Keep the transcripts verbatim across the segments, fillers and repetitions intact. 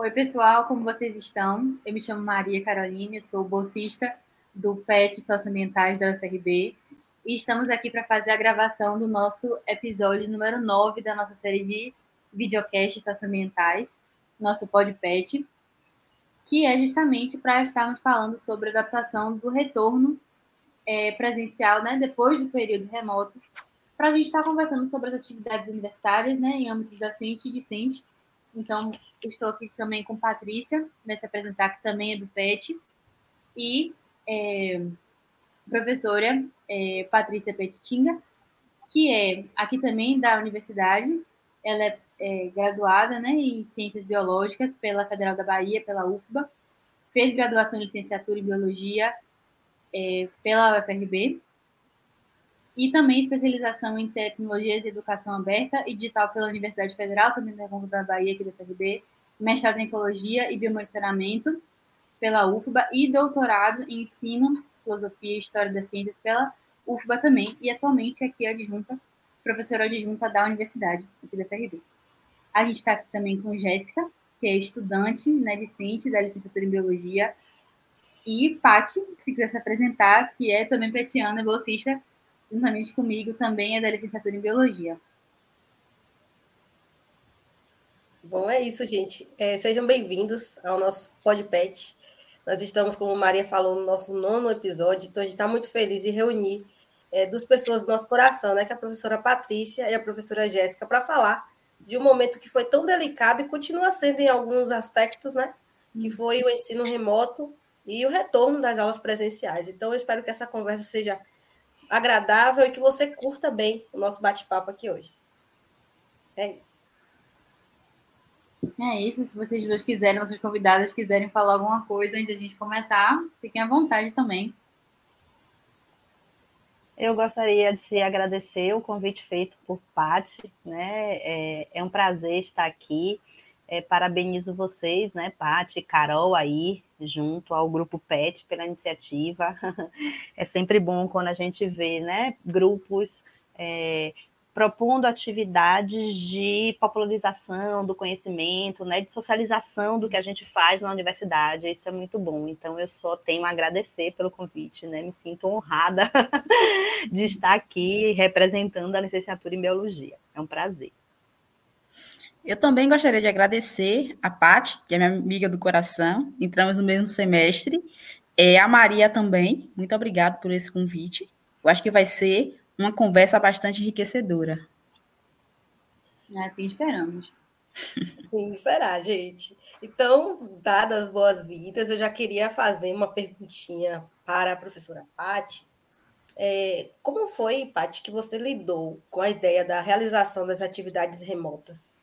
Oi, pessoal, como vocês estão? Eu me chamo Maria Caroline, sou bolsista do P E T Socioambientais da U F R B e estamos aqui para fazer a gravação do nosso episódio número nove da nossa série de videocasts socioambientais, nosso PodPet, que é justamente para estarmos falando sobre a adaptação do retorno é, presencial, né, depois do período remoto, para a gente estar conversando sobre as atividades universitárias, né, em âmbito docente e discente. Então, estou aqui também com Patrícia, vai se apresentar, que também é do P E T, e é, professora é, Patrícia Petitinga, que é aqui também da universidade. Ela é, é graduada, né, em Ciências Biológicas pela Federal da Bahia, pela U F B A, fez graduação de licenciatura em Biologia é, pela U F R B, e também especialização em Tecnologias e Educação Aberta e Digital pela Universidade Federal, também da da Bahia, aqui da U F R B, mestrado em Ecologia e Biomonitoramento pela U F B A e doutorado em Ensino, Filosofia e História das Ciências pela U F B A também, e atualmente aqui é adjunta, professora adjunta da Universidade, aqui da U F R B. A gente está aqui também com Jéssica, que é estudante, né, discente da licenciatura em Biologia, e Paty, que quiser se apresentar, que é também petiana, bolsista, juntamente comigo, também é da licenciatura em Biologia. Bom, é isso, gente. É, sejam bem-vindos ao nosso PodPet. Nós estamos, como Maria falou, no nosso nono episódio, então a gente está muito feliz em reunir é, duas pessoas do nosso coração, né, que é a professora Patrícia e a professora Jéssica, para falar de um momento que foi tão delicado e continua sendo em alguns aspectos, né, que foi o ensino remoto e o retorno das aulas presenciais. Então, eu espero que essa conversa seja agradável e que você curta bem o nosso bate-papo aqui hoje. É isso. É isso, se vocês duas quiserem, nossas convidadas quiserem falar alguma coisa antes da gente começar, fiquem à vontade também. Eu gostaria de agradecer o convite feito por Paty, né? É, é um prazer estar aqui. É, parabenizo vocês, né, Paty, Carol aí, junto ao Grupo P E T pela iniciativa. É sempre bom quando a gente vê, né, grupos é, propondo atividades de popularização do conhecimento, né, de socialização do que a gente faz na universidade. Isso é muito bom. Então, eu só tenho a agradecer pelo convite, né? Me sinto honrada de estar aqui representando a licenciatura em Biologia. É um prazer. Eu também gostaria de agradecer a Paty, que é minha amiga do coração. Entramos no mesmo semestre. É, a Maria também. Muito obrigada por esse convite. Eu acho que vai ser uma conversa bastante enriquecedora. Assim esperamos. Sim, será, gente. Então, dadas as boas-vindas, eu já queria fazer uma perguntinha para a professora Paty. É, como foi, Paty, que você lidou com a ideia da realização das atividades remotas?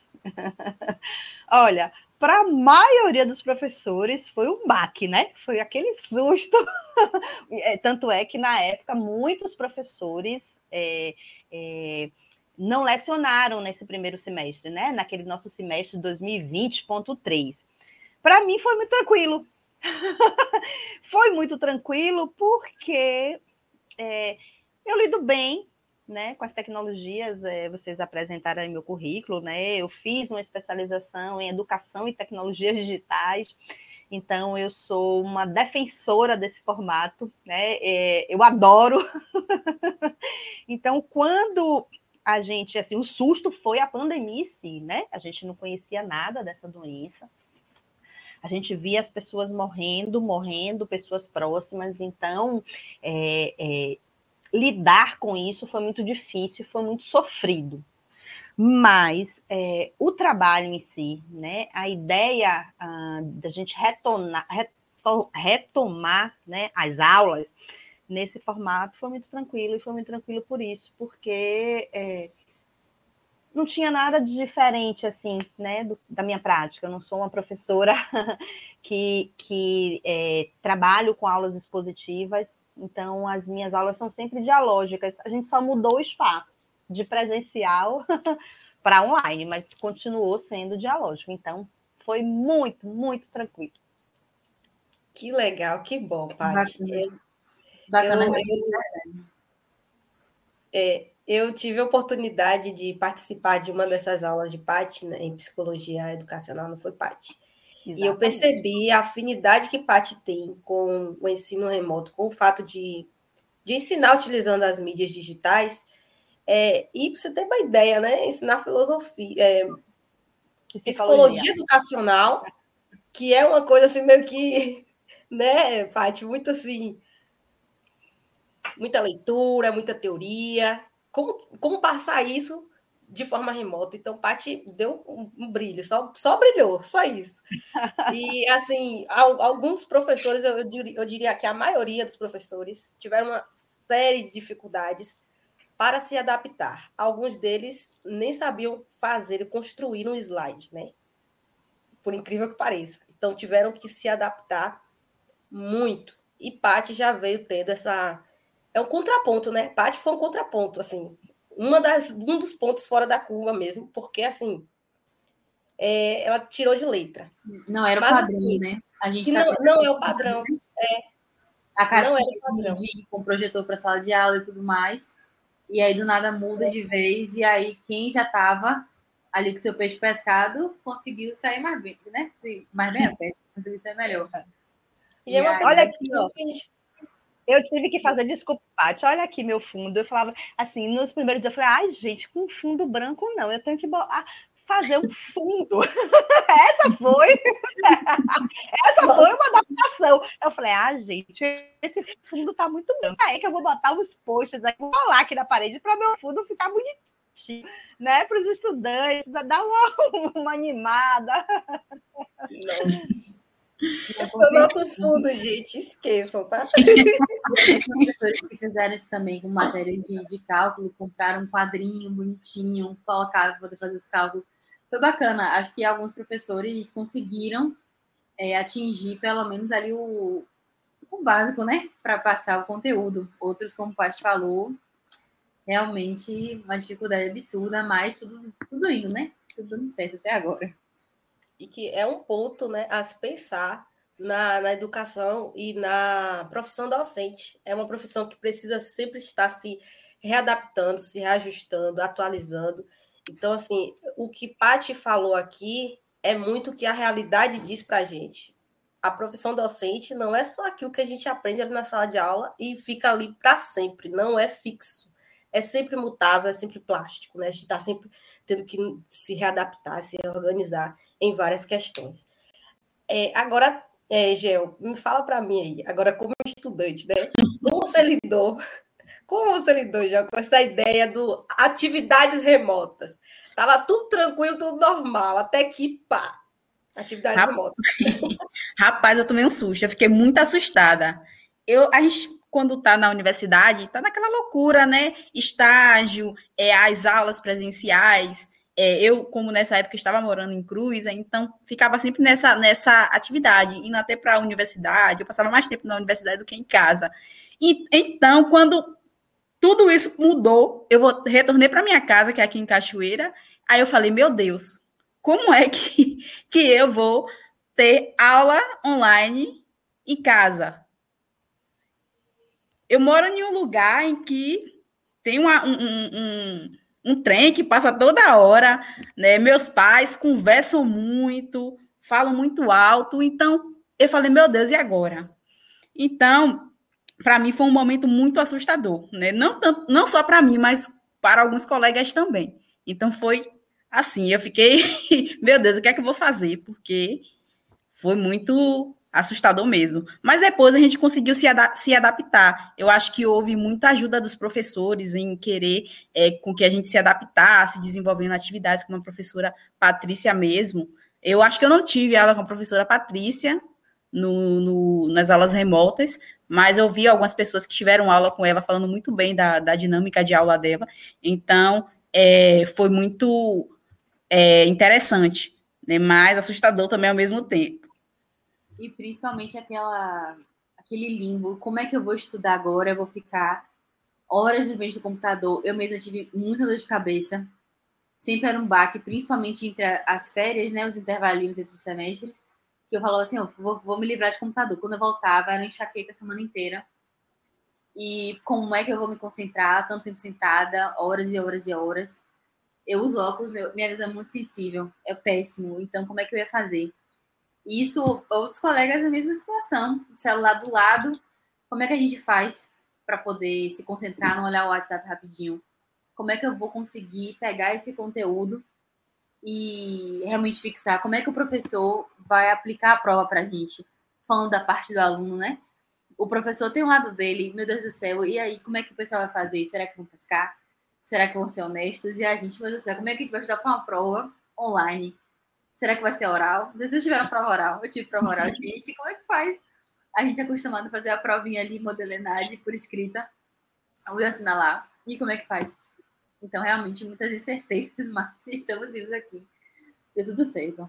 Olha, para a maioria dos professores foi um baque, né? Foi aquele susto. Tanto é que, na época, muitos professores é, é, não lecionaram nesse primeiro semestre, né? Naquele nosso semestre dois mil e vinte ponto três. Para mim foi muito tranquilo. Foi muito tranquilo porque é, eu lido bem, né, com as tecnologias. É, vocês apresentaram aí meu currículo, né? Eu fiz uma especialização em educação e tecnologias digitais. Então, eu sou uma defensora desse formato, né? É, eu adoro. Então, quando a gente, assim, o susto foi a pandemia em si, né? A gente não conhecia nada dessa doença. A gente via as pessoas morrendo, morrendo, pessoas próximas. Então, é, é, lidar com isso foi muito difícil, foi muito sofrido. Mas é, o trabalho em si, né, a ideia ah, da gente retornar, reto, retomar, né, as aulas nesse formato foi muito tranquilo, e foi muito tranquilo por isso, porque é, não tinha nada de diferente, assim, né, do, da minha prática. Eu não sou uma professora que, que é, trabalho com aulas expositivas, então as minhas aulas são sempre dialógicas. A gente só mudou o espaço de presencial para online, mas continuou sendo dialógico. Então, foi muito, muito tranquilo. Que legal, que bom, Paty. Bacana. Bacana. Eu, eu, é, eu tive a oportunidade de participar de uma dessas aulas de Paty, né, em psicologia educacional, não foi Paty. Exatamente. E eu percebi a afinidade que Paty tem com o ensino remoto, com o fato de, de ensinar utilizando as mídias digitais. É, e para você ter uma ideia, né? Ensinar filosofia, é, psicologia educacional, que é uma coisa assim meio que, né, Paty, muito assim, muita leitura, muita teoria. Como, como passar isso de forma remota? Então, Paty deu um, um brilho, só, só brilhou, só isso. E, assim, alguns professores, eu diria, eu diria que a maioria dos professores tiveram uma série de dificuldades para se adaptar. Alguns deles nem sabiam fazer e construir um slide, né? Por incrível que pareça. Então, tiveram que se adaptar muito. E Paty já veio tendo essa... É um contraponto, né? Paty foi um contraponto, assim. Uma das, um dos pontos fora da curva mesmo, porque, assim, é, ela tirou de letra. Não era o Mas, padrão, assim, né? A gente que tá não, não é o padrão. É. A caixinha de, com projetor para sala de aula e tudo mais. E aí, do nada, muda é. de vez. E aí, quem já estava ali com seu peixe pescado conseguiu sair mais bem, né? Mais bem a pesca, conseguiu sair melhor. E, e é uma aí, olha aqui, ó. Eu tive que fazer, desculpa, Paty, olha aqui meu fundo. Eu falava assim, nos primeiros dias, eu falei, ai, gente, com fundo branco não, eu tenho que fazer um fundo. Essa foi, essa foi uma adaptação. Eu falei, ah, gente, esse fundo tá muito branco. É que eu vou botar uns posts aqui, vou colar aqui na parede para meu fundo ficar bonitinho, né? Para os estudantes, dar uma, uma animada. Não. O nosso fundo, gente, esqueçam, tá? Os professores que fizeram isso também com matéria de, de cálculo, compraram um quadrinho bonitinho, colocaram para poder fazer os cálculos. Foi bacana. Acho que alguns professores conseguiram é, atingir pelo menos ali o, o básico, né? Para passar o conteúdo. Outros, como o Paty falou, realmente uma dificuldade absurda, mas tudo, tudo indo, né? Tudo dando certo até agora. E que é um ponto, né, a se pensar na, na educação e na profissão docente. É uma profissão que precisa sempre estar se readaptando, se reajustando, atualizando. Então, assim, o que Paty falou aqui é muito o que a realidade diz para a gente. A profissão docente não é só aquilo que a gente aprende ali na sala de aula e fica ali para sempre, não é fixo. É sempre mutável, é sempre plástico, né? A gente está sempre tendo que se readaptar, se reorganizar em várias questões. É, agora, é, Gel, me fala para mim aí, agora como estudante, né? Como você lidou, como você lidou, Gel, com essa ideia do atividades remotas? Estava tudo tranquilo, tudo normal, até que, pá, atividades Rap... remotas. Rapaz, eu tomei um susto, eu fiquei muito assustada. Eu, a gente, quando está na universidade, está naquela loucura, né? Estágio, é, as aulas presenciais. É, eu, como nessa época estava morando em Cruz, então ficava sempre nessa, nessa atividade, indo até para a universidade. Eu passava mais tempo na universidade do que em casa. E, então, quando tudo isso mudou, eu vou, retornei para minha casa, que é aqui em Cachoeira. Aí eu falei, meu Deus, como é que, que eu vou ter aula online em casa? Eu moro em um lugar em que tem uma, um, um, um, um trem que passa toda hora, né? Meus pais conversam muito, falam muito alto, então eu falei, meu Deus, e agora? Então, para mim foi um momento muito assustador, né? Não, tanto, não só para mim, mas para alguns colegas também. Então foi assim, eu fiquei, meu Deus, o que é que eu vou fazer? Porque foi muito assustador mesmo. Mas depois a gente conseguiu se, ada- se adaptar. Eu acho que houve muita ajuda dos professores em querer é, com que a gente se adaptasse, desenvolvendo atividades como a professora Patrícia mesmo. Eu acho que eu não tive aula com a professora Patrícia no, no, nas aulas remotas, mas eu vi algumas pessoas que tiveram aula com ela falando muito bem da, da dinâmica de aula dela. Então, é, foi muito é, interessante, né, mas assustador também ao mesmo tempo. E principalmente aquela, aquele limbo. Como é que eu vou estudar agora? Eu vou ficar horas de frente do computador. Eu mesma tive muita dor de cabeça. Sempre era um baque, principalmente entre as férias, né, os intervalinhos entre os semestres, que eu falava assim, eu vou, vou me livrar de computador. Quando eu voltava, era uma enxaqueca a semana inteira. E como é que eu vou me concentrar tanto tempo sentada, horas e horas e horas? Eu uso óculos, meu, minha visão é muito sensível, é péssimo. Então, como é que eu ia fazer? Isso, outros colegas na mesma situação, o celular do lado, como é que a gente faz para poder se concentrar, não olhar o WhatsApp rapidinho? Como é que eu vou conseguir pegar esse conteúdo e realmente fixar? Como é que o professor vai aplicar a prova para a gente? Falando da parte do aluno, né? O professor tem um lado dele, meu Deus do céu, e aí, como é que o pessoal vai fazer? Será que vão pescar? Será que vão ser honestos? E a gente, meu Deus do céu, como é que a gente vai estudar para uma prova online? Será que vai ser oral? Se vocês tiveram prova oral, eu tive prova oral, gente, como é que faz? A gente é acostumado a fazer a provinha ali, modelinagem, por escrita, eu vou assinar lá. E como é que faz? Então, realmente, muitas incertezas, mas estamos vivos aqui. Deu tudo certo.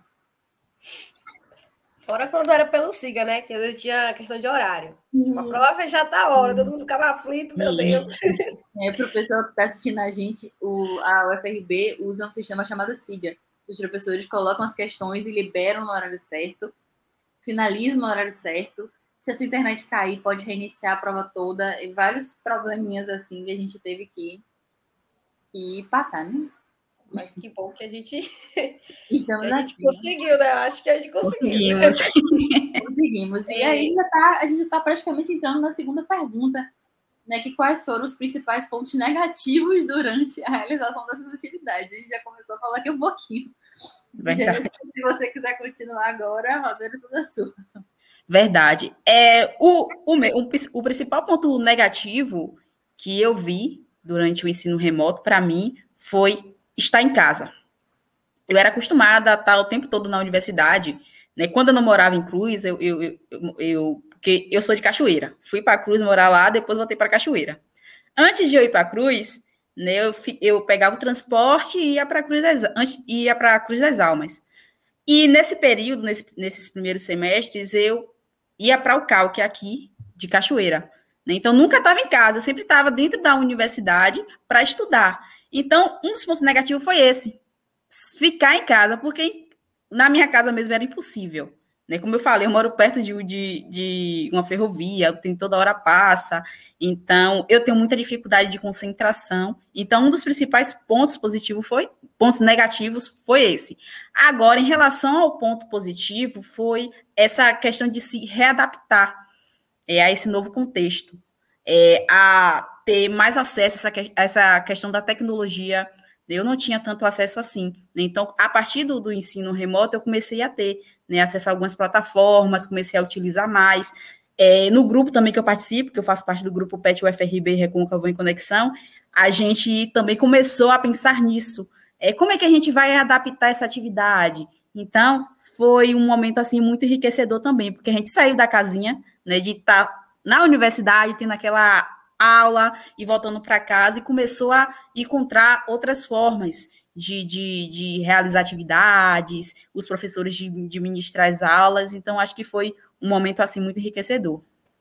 Fora quando era pelo SIGA, né? Que às vezes tinha questão de horário. Hum. A prova já tá a hora, todo mundo ficava aflito, meu Deus. É, o professor que está assistindo a gente, o, a U F R B usa um sistema chamado SIGA. Os professores colocam as questões e liberam no horário certo, finalizam no horário certo. Se a sua internet cair, pode reiniciar a prova toda. E vários probleminhas assim que a gente teve que, que passar, né? Mas que bom que a gente, Estamos que a gente aqui. Conseguiu, né? Acho que a gente conseguiu. Conseguimos. Conseguimos. E aí já tá, a gente está praticamente entrando na segunda pergunta, né? Que quais foram os principais pontos negativos durante a realização dessas atividades? A gente já começou a falar aqui um pouquinho. Verdade. Se você quiser continuar agora, a roda é toda sua. Verdade. É, o, o, o, o principal ponto negativo que eu vi durante o ensino remoto, para mim, foi estar em casa. Eu era acostumada a estar o tempo todo na universidade, né? Quando eu não morava em Cruz, eu, eu, eu, eu porque eu sou de Cachoeira, fui para Cruz morar lá, depois voltei para Cachoeira. Antes de eu ir para Cruz, né, eu, eu pegava o transporte e ia para Cruz das, antes, ia para Cruz das Almas. E nesse período, nesse, nesses primeiros semestres, eu ia para o Cal, que é aqui de Cachoeira. Né? Então, nunca estava em casa, eu sempre estava dentro da universidade para estudar. Então, um dos pontos negativos foi esse, ficar em casa, porque na minha casa mesmo era impossível. Né? Como eu falei, eu moro perto de, de, de uma ferrovia, tem toda hora passa, então eu tenho muita dificuldade de concentração. Então, um dos principais pontos positivos foi, pontos negativos foi esse. Agora, em relação ao ponto positivo, foi essa questão de se readaptar é, a esse novo contexto, é, a ter mais acesso a essa, a essa questão da tecnologia. Eu não tinha tanto acesso assim. Né? Então, a partir do, do ensino remoto, eu comecei a ter né, acesso a algumas plataformas, comecei a utilizar mais. É, no grupo também que eu participo, que eu faço parte do grupo P E T U F R B Recôncavo em Conexão, a gente também começou a pensar nisso. É, como é que a gente vai adaptar essa atividade? Então, foi um momento assim muito enriquecedor também, porque a gente saiu da casinha, né, de estar na universidade, tendo aquela aula e voltando para casa, e começou a encontrar outras formas de, de, de realizar atividades, os professores de, de ministrar as aulas, então acho que foi um momento assim muito enriquecedor.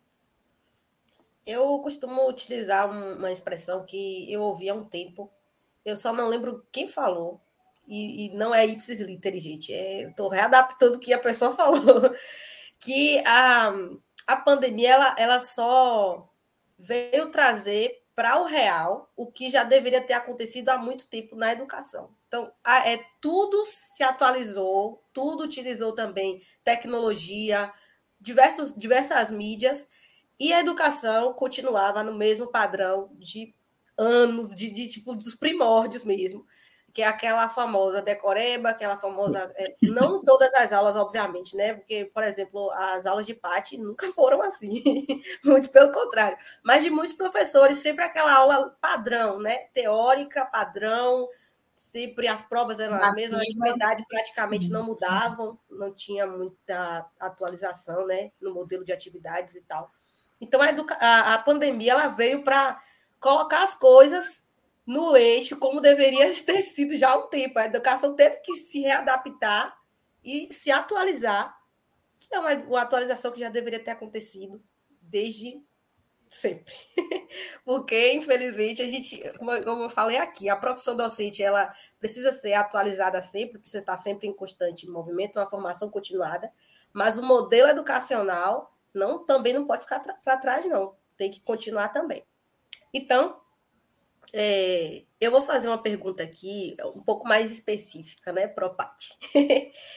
Eu costumo utilizar uma expressão que eu ouvi há um tempo, eu só não lembro quem falou, e, e não é ipsis literis, gente, é, estou readaptando o que a pessoa falou, que a, a pandemia ela, ela só veio trazer para o real o que já deveria ter acontecido há muito tempo na educação. Então, a, é, tudo se atualizou, tudo utilizou também tecnologia, diversos, diversas mídias, e a educação continuava no mesmo padrão de anos, de, de tipo, dos primórdios mesmo, que é aquela famosa decoreba, aquela famosa... É, não todas as aulas, obviamente, né? Porque, por exemplo, as aulas de Pati nunca foram assim, muito pelo contrário. Mas de muitos professores, sempre aquela aula padrão, né? Teórica, padrão, sempre as provas eram as mesmas, a atividade praticamente não mudavam, não tinha muita atualização, né? No modelo de atividades e tal. Então, a, educa... a, a pandemia ela veio para colocar as coisas no eixo, como deveria ter sido já há um tempo. A educação teve que se readaptar e se atualizar. É uma, uma atualização que já deveria ter acontecido desde sempre. Porque, infelizmente, a gente, como eu falei aqui, a profissão docente ela precisa ser atualizada sempre, precisa estar sempre em constante movimento, uma formação continuada, mas o modelo educacional não, também não pode ficar para trás, não. Tem que continuar também. Então, É, eu vou fazer uma pergunta aqui um pouco mais específica, né, Propati?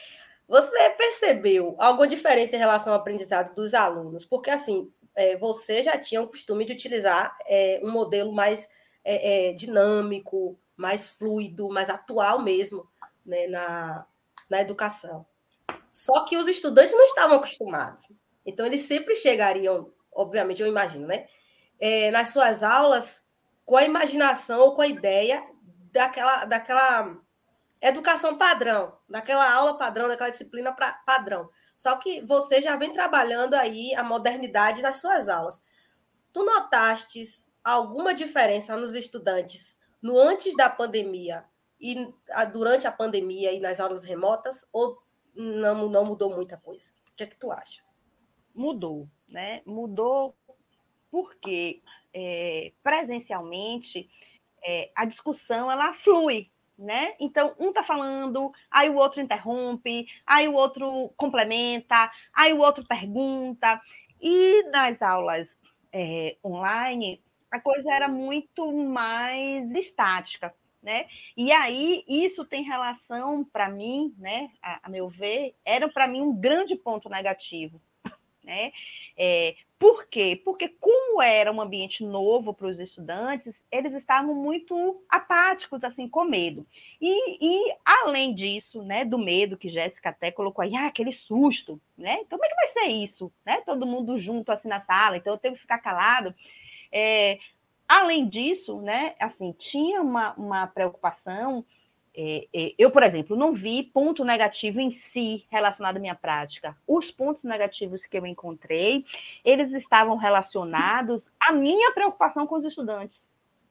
Você percebeu alguma diferença em relação ao aprendizado dos alunos? Porque, assim, é, você já tinha o costume de utilizar é, um modelo mais é, é, dinâmico, mais fluido, mais atual mesmo, né, na, na educação. Só que os estudantes não estavam acostumados. Então, eles sempre chegariam, obviamente, eu imagino, né, é, nas suas aulas com a imaginação ou com a ideia daquela, daquela educação padrão, daquela aula padrão, daquela disciplina pra, padrão. Só que você já vem trabalhando aí a modernidade nas suas aulas. Tu notaste alguma diferença nos estudantes no antes da pandemia e durante a pandemia e nas aulas remotas, ou não, não mudou muita coisa? O que é que tu acha? Mudou, né? Mudou porque é, presencialmente é, a discussão ela flui, né? Então, um está falando, aí o outro interrompe, aí o outro complementa, aí o outro pergunta. E nas aulas é, online, a coisa era muito mais estática, né? E aí, isso tem relação, para mim, né, a, a meu ver, era para mim um grande ponto negativo, né? É, por quê? Porque, como era um ambiente novo para os estudantes, eles estavam muito apáticos, assim, com medo. E, e além disso, né, do medo que Jéssica até colocou aí, ah, aquele susto, né? Como é que vai ser isso? Né? Todo mundo junto, assim, na sala, então eu tenho que ficar calado. É, além disso, né, assim, tinha uma, uma preocupação. É, é, eu, por exemplo, não vi ponto negativo em si relacionado à minha prática. Os pontos negativos que eu encontrei, eles estavam relacionados à minha preocupação com os estudantes.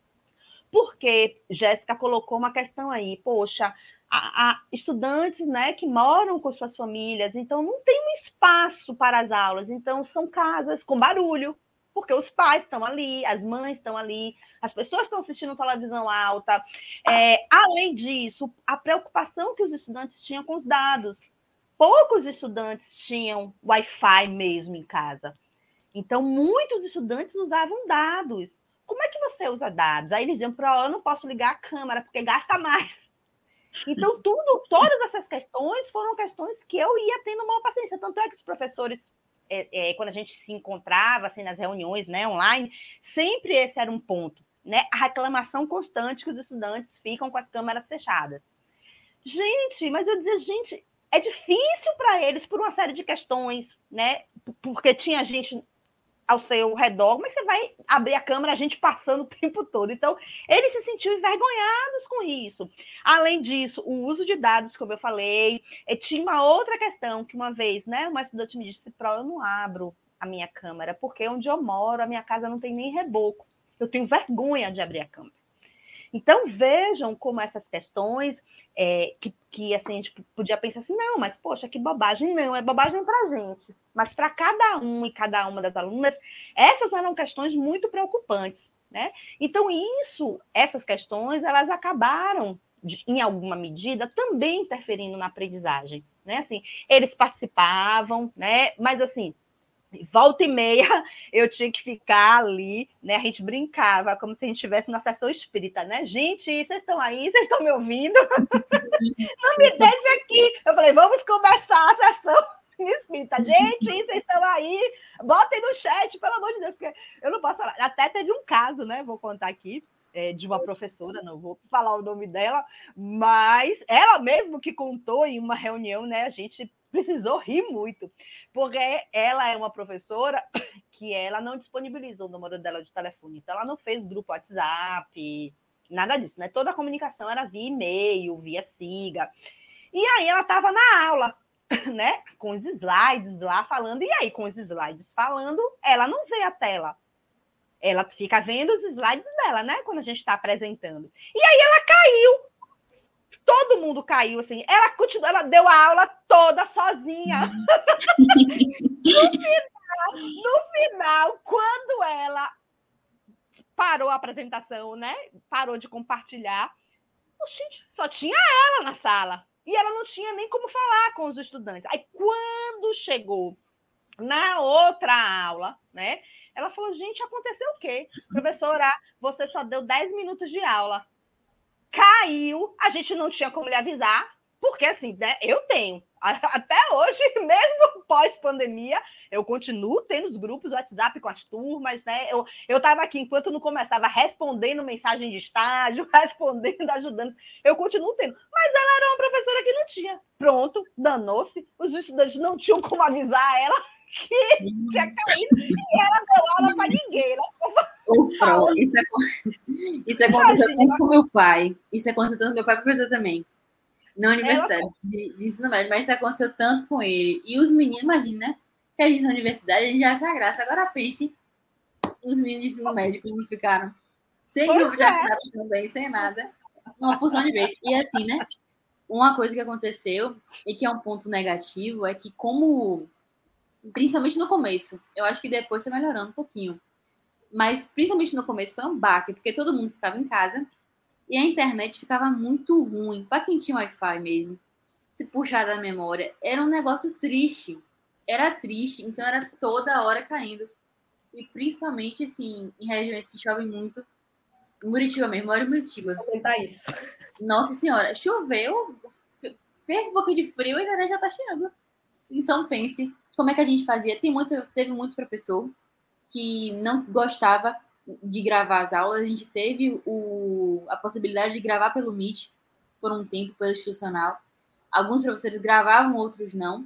Porque Jéssica colocou uma questão aí, poxa, há, há estudantes, né, que moram com suas famílias, então não tem um espaço para as aulas, então são casas com barulho, porque os pais estão ali, as mães estão ali, as pessoas estão assistindo televisão alta. É, além disso, a preocupação que os estudantes tinham com os dados. Poucos estudantes tinham Wi-Fi mesmo em casa. Então, muitos estudantes usavam dados. Como é que você usa dados? Aí eles diziam, para eu não posso ligar a câmera, porque gasta mais. Então, tudo, todas essas questões foram questões que eu ia tendo uma paciência. Tanto é que os professores, é, é, quando a gente se encontrava assim, nas reuniões, né, online, sempre esse era um ponto, né? A reclamação constante que os estudantes ficam com as câmeras fechadas. Gente, mas eu dizia, gente, é difícil para eles por uma série de questões, né? Porque tinha gente ao seu redor, mas você vai abrir a câmera, a gente passando o tempo todo. Então, eles se sentiam envergonhados com isso. Além disso, o uso de dados, como eu falei, tinha uma outra questão que uma vez, né, uma estudante me disse, Pro, eu não abro a minha câmera, porque onde eu moro, a minha casa não tem nem reboco. Eu tenho vergonha de abrir a câmera. Então, vejam como essas questões, é, que, que assim, a gente podia pensar assim, não, mas, poxa, que bobagem. Não, é bobagem para a gente. Mas para cada um e cada uma das alunas, essas eram questões muito preocupantes, né? Então, isso, essas questões, elas acabaram, em alguma medida, também interferindo na aprendizagem, né? Assim, eles participavam, né? Mas, assim, volta e meia, eu tinha que ficar ali, né? A gente brincava, como se a gente estivesse na sessão espírita, né? Gente, vocês estão aí? Vocês estão me ouvindo? Não me deixe aqui! Eu falei, vamos começar a sessão espírita. Gente, vocês estão aí? Botem no chat, pelo amor de Deus, porque eu não posso falar. Até teve um caso, né? Vou contar aqui. É, de uma professora, não vou falar o nome dela, mas ela mesmo que contou em uma reunião, né? A gente precisou rir muito, porque ela é uma professora que ela não disponibiliza o número dela de telefone, então ela não fez grupo WhatsApp, nada disso, né? Toda a comunicação era via e-mail, via siga. E aí ela estava na aula, né? Com os slides lá falando, e aí com os slides falando, ela não vê a tela. Ela fica vendo os slides dela, né? Quando a gente está apresentando. E aí ela caiu. Todo mundo caiu, assim. Ela continuou, ela deu a aula toda sozinha. no, final, no final, quando ela parou a apresentação, né? Parou de compartilhar, gente, só tinha ela na sala. E ela não tinha nem como falar com os estudantes. Aí, quando chegou na outra aula, né? Ela falou, gente, aconteceu o quê? Professora, você só deu dez minutos de aula. Caiu, a gente não tinha como lhe avisar, Porque, assim, né, eu tenho. Até hoje, mesmo pós-pandemia, eu continuo tendo os grupos do WhatsApp com as turmas, né? Eu estava aqui, enquanto não começava, respondendo mensagem de estágio, respondendo, ajudando. Eu continuo tendo. Mas ela era uma professora que não tinha. Pronto, danou-se. Os estudantes não tinham como avisar ela que tinha caído. E ela deu aula para ninguém, né? Pro, isso é, isso aconteceu tanto com meu pai. Isso aconteceu tanto com meu pai, professor também. Na universidade ela... de, de ensino médio, mas isso aconteceu tanto com ele. E os meninos, imagina, né? Que a gente na universidade, a gente já acha graça. Agora pense, os meninos de ensino médio como ficaram. Sem pois grupo de WhatsApp é. também, sem nada. Uma porção de vezes. E assim, né? Uma coisa que aconteceu, e que é um ponto negativo, é que como... Principalmente no começo. Eu acho que depois está melhorando um pouquinho. Mas principalmente no começo foi um baque, porque todo mundo ficava em casa e a internet ficava muito ruim. Para quem tinha Wi-Fi mesmo, se puxar da memória, era um negócio triste. Era triste, então era toda hora caindo. E principalmente, assim, em regiões que chovem muito. Muritiba mesmo, moro em Muritiba. Vou comentar isso. Nossa senhora, choveu, fez um pouco de frio e a internet já tá chegando. Então pense, como é que a gente fazia? Tem muito, teve muito professor que não gostava de gravar as aulas. A gente teve o, a possibilidade de gravar pelo Meet por um tempo, pelo institucional. Alguns professores gravavam, outros não.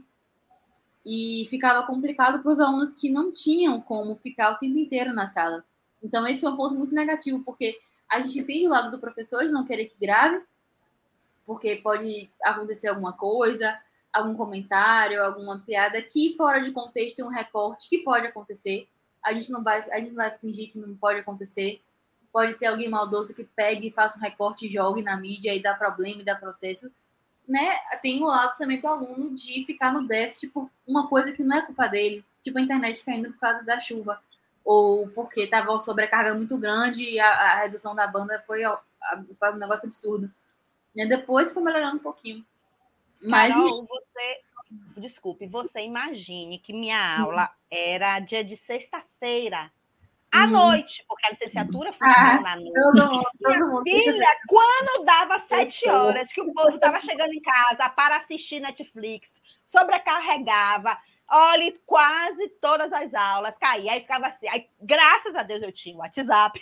E ficava complicado para os alunos que não tinham como ficar o tempo inteiro na sala. Então, esse foi um ponto muito negativo, porque a gente tem o lado do professor de não querer que grave, porque pode acontecer alguma coisa, algum comentário, alguma piada que, fora de contexto, tem um recorte que pode acontecer. A gente não vai, a gente não vai fingir que não pode acontecer. Pode ter alguém maldoso que pegue e faça um recorte e jogue na mídia e dá problema e dá processo. Né? Tem o lado também do aluno de ficar no déficit por uma coisa que não é culpa dele. Tipo, a internet caindo por causa da chuva. Ou porque estava uma sobrecarga muito grande e a, a redução da banda foi, a, foi um negócio absurdo. E depois foi melhorando um pouquinho. Mas, Carol, você... Desculpe, você imagine que minha aula era dia de sexta-feira, à hum. noite, porque a licenciatura funciona ah, à noite. Todo mundo, todo mundo. Filha, quando dava sete horas, que o povo estava chegando em casa para assistir Netflix, sobrecarregava, olha, quase todas as aulas caía, aí ficava assim. Aí, graças a Deus, eu tinha o WhatsApp.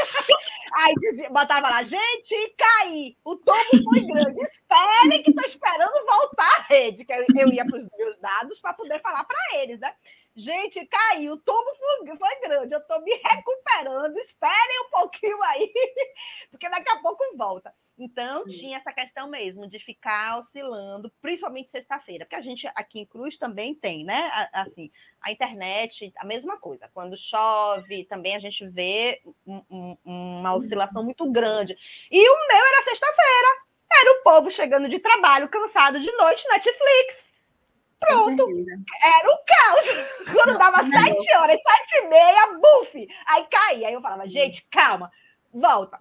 Aí dizia, botava lá, gente, caí, o tombo foi grande, esperem que estou esperando voltar a rede, que eu, eu ia para os meus dados para poder falar para eles, né? Gente, caiu, o tombo foi, foi grande, eu estou me recuperando, esperem um pouquinho aí, porque daqui a pouco volta. Então, Sim. tinha essa questão mesmo de ficar oscilando, principalmente sexta-feira, porque a gente aqui em Cruz também tem, né? Assim, a internet, a mesma coisa. Quando chove, também a gente vê um, um, uma oscilação muito grande. E o meu era sexta-feira. Era o povo chegando de trabalho, cansado de noite, Netflix. Pronto. Era o caos. Quando não, dava não sete é horas, sete e meia, buf! Aí caía. Aí eu falava, gente, calma, volta.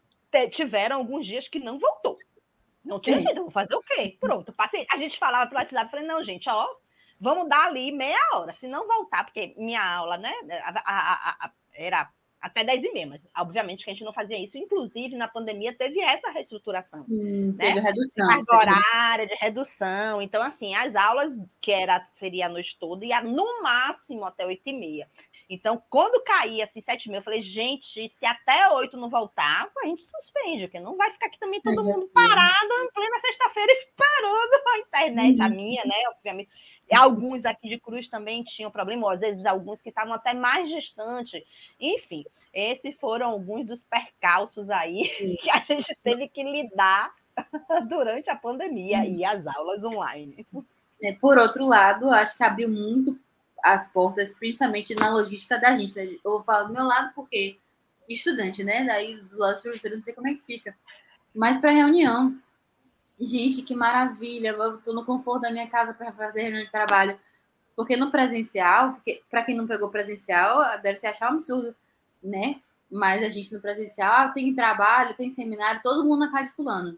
Tiveram alguns dias que não voltou. Não tinha jeito, vou fazer o quê? Pronto, passei. A gente falava pelo WhatsApp, falei, não, gente, ó, vamos dar ali meia hora, se não voltar, porque minha aula, né, a, a, a, era até dez e meia, mas obviamente que a gente não fazia isso, inclusive na pandemia teve essa reestruturação. Sim, né? teve redução. Carga horária, de redução, então assim, as aulas, que era, seria a noite toda, ia no máximo até oito e meia. Então, quando caía assim, sete e meia, eu falei, gente, se até oito não voltar, a gente suspende, porque não vai ficar aqui também todo mundo parado em plena sexta-feira esperando a internet, uhum. a minha, né, obviamente. E alguns aqui de Cruz também tinham problema, ou às vezes alguns que estavam até mais distantes. Enfim, esses foram alguns dos percalços aí Sim. que a gente teve que lidar durante a pandemia uhum. e as aulas online. Por outro lado, acho que abriu muito as portas, principalmente na logística da gente, né? Eu vou falar do meu lado porque estudante, né? Daí do lado dos professores, não sei como é que fica. Mas para reunião, gente, que maravilha! Eu tô no conforto da minha casa para fazer reunião de trabalho. Porque no presencial, porque para quem não pegou presencial, deve se achar um absurdo, né? Mas a gente no presencial tem trabalho, tem seminário, todo mundo na casa de fulano.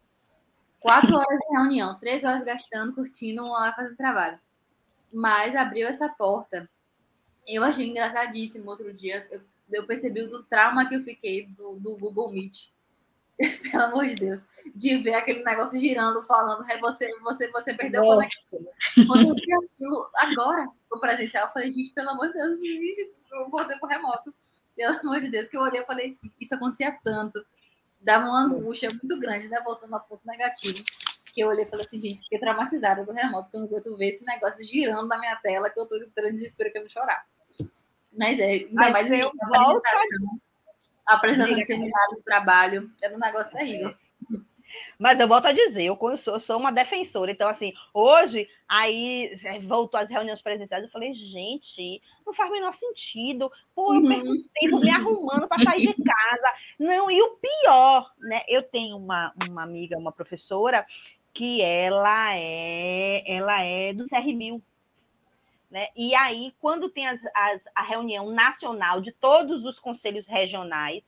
Quatro horas de reunião, três horas gastando, curtindo, uma hora fazendo trabalho. Mas abriu essa porta. Eu achei engraçadíssimo outro dia. Eu, eu percebi o do trauma que eu fiquei do, do Google Meet. Pelo amor de Deus. De ver aquele negócio girando, falando, é você, você, você perdeu Nossa. a conexão. Quando eu vi aquilo agora, no presencial, eu falei, gente, pelo amor de Deus, gente, eu voltei pro remoto. Pelo amor de Deus, que eu olhei e falei, isso acontecia tanto. Dava uma angústia muito grande, né? Voltando ao ponto negativo. Que eu olhei e falei assim, gente, fiquei traumatizada do remoto, que eu não aguento ver esse negócio girando na minha tela, que eu tô entrando em desespero que eu vou chorar. Mas é, ainda Mas mais eu a volto apresentação, a apresentação Diga, de seminário do trabalho, era um negócio terrível. Mas eu volto a dizer, eu sou, eu sou uma defensora. Então, assim, hoje, aí voltou às reuniões presenciais, eu falei, gente, não faz o menor sentido. Pô, eu perco Uhum. tempo me arrumando para sair de casa. Não, e o pior, né? Eu tenho uma, uma amiga, uma professora, que ela é, ela é do C R mil. Né? E aí, quando tem as, as, a reunião nacional de todos os conselhos regionais,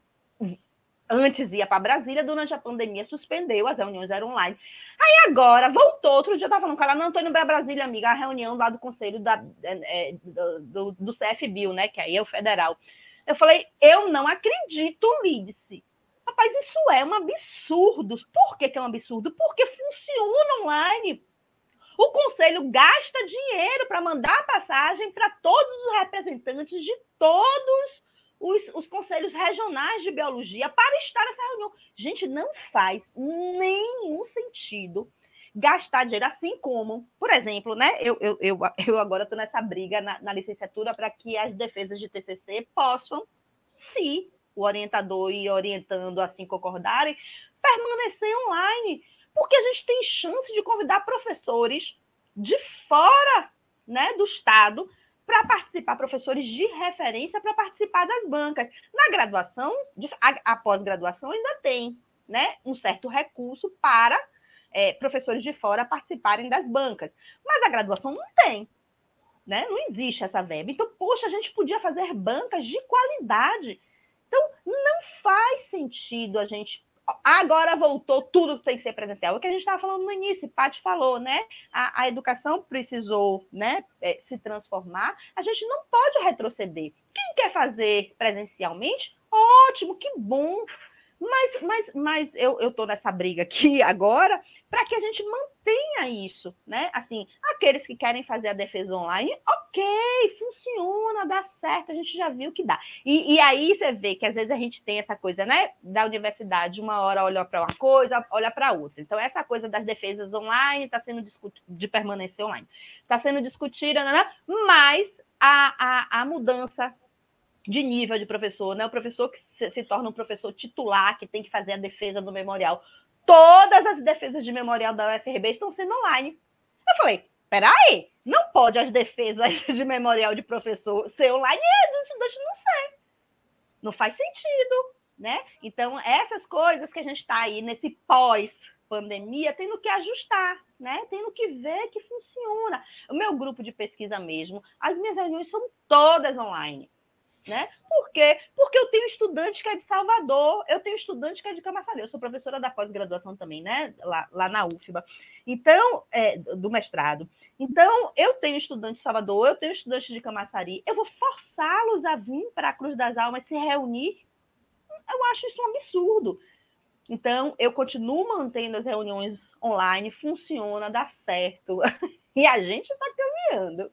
antes ia para Brasília, durante a pandemia suspendeu, as reuniões eram online. Aí agora voltou, outro dia eu estava falando com ela, não, estou indo para Brasília, amiga, a reunião lá do conselho da, é, do, do, do C F B I L, né, que aí é o federal. Eu falei, eu não acredito, Lídice. Rapaz, isso é um absurdo. Por que, que é um absurdo? Porque funciona online. O conselho gasta dinheiro para mandar passagem para todos os representantes de todos os, os conselhos regionais de biologia para estar nessa reunião. Gente, não faz nenhum sentido gastar dinheiro, assim como, por exemplo, né? Eu, eu, eu, eu agora estou nessa briga na, na licenciatura para que as defesas de T C C possam, se o orientador ir orientando assim concordarem, permanecer online. Porque a gente tem chance de convidar professores de fora, né, do estado para participar, professores de referência para participar das bancas. Na graduação, a, a pós-graduação ainda tem, né, um certo recurso para é, professores de fora participarem das bancas. Mas a graduação não tem. Né? Não existe essa verba. Então, poxa, a gente podia fazer bancas de qualidade. Então, não faz sentido a gente... Agora voltou, tudo tem que ser presencial. É o que a gente estava falando no início, Paty falou, né? A, a educação precisou, né, é, se transformar. A gente não pode retroceder. Quem quer fazer presencialmente, ótimo, que bom. Mas, mas, mas eu estou nessa briga aqui agora para que a gente mantenha isso, né? Assim, aqueles que querem fazer a defesa online, ok, funciona, dá certo, a gente já viu que dá. E, e aí você vê que às vezes a gente tem essa coisa, né? Da universidade, uma hora olha para uma coisa, olha para outra. Então, essa coisa das defesas online está sendo discutida, de permanecer online, está sendo discutida, né? Mas a, a, a mudança de nível de professor, né? O professor que se, se torna um professor titular, que tem que fazer a defesa do memorial. Todas as defesas de memorial da U F R B estão sendo online. Eu falei, peraí, não pode as defesas de memorial de professor ser online? É, do estudante não sei. Não faz sentido, né? Então, essas coisas que a gente está aí nesse pós-pandemia, tendo que ajustar, né? Tendo que ver que funciona. O meu grupo de pesquisa mesmo, as minhas reuniões são todas online. Né? Por quê? Porque eu tenho estudante que é de Salvador, eu tenho estudante que é de Camaçari, eu sou professora da pós-graduação também, né? Lá, lá na U F B A, então, é, do mestrado. Então, eu tenho estudante de Salvador, eu tenho estudante de Camaçari, eu vou forçá-los a vir para a Cruz das Almas se reunir? Eu acho isso um absurdo. Então, eu continuo mantendo as reuniões online, funciona, dá certo, e a gente está caminhando.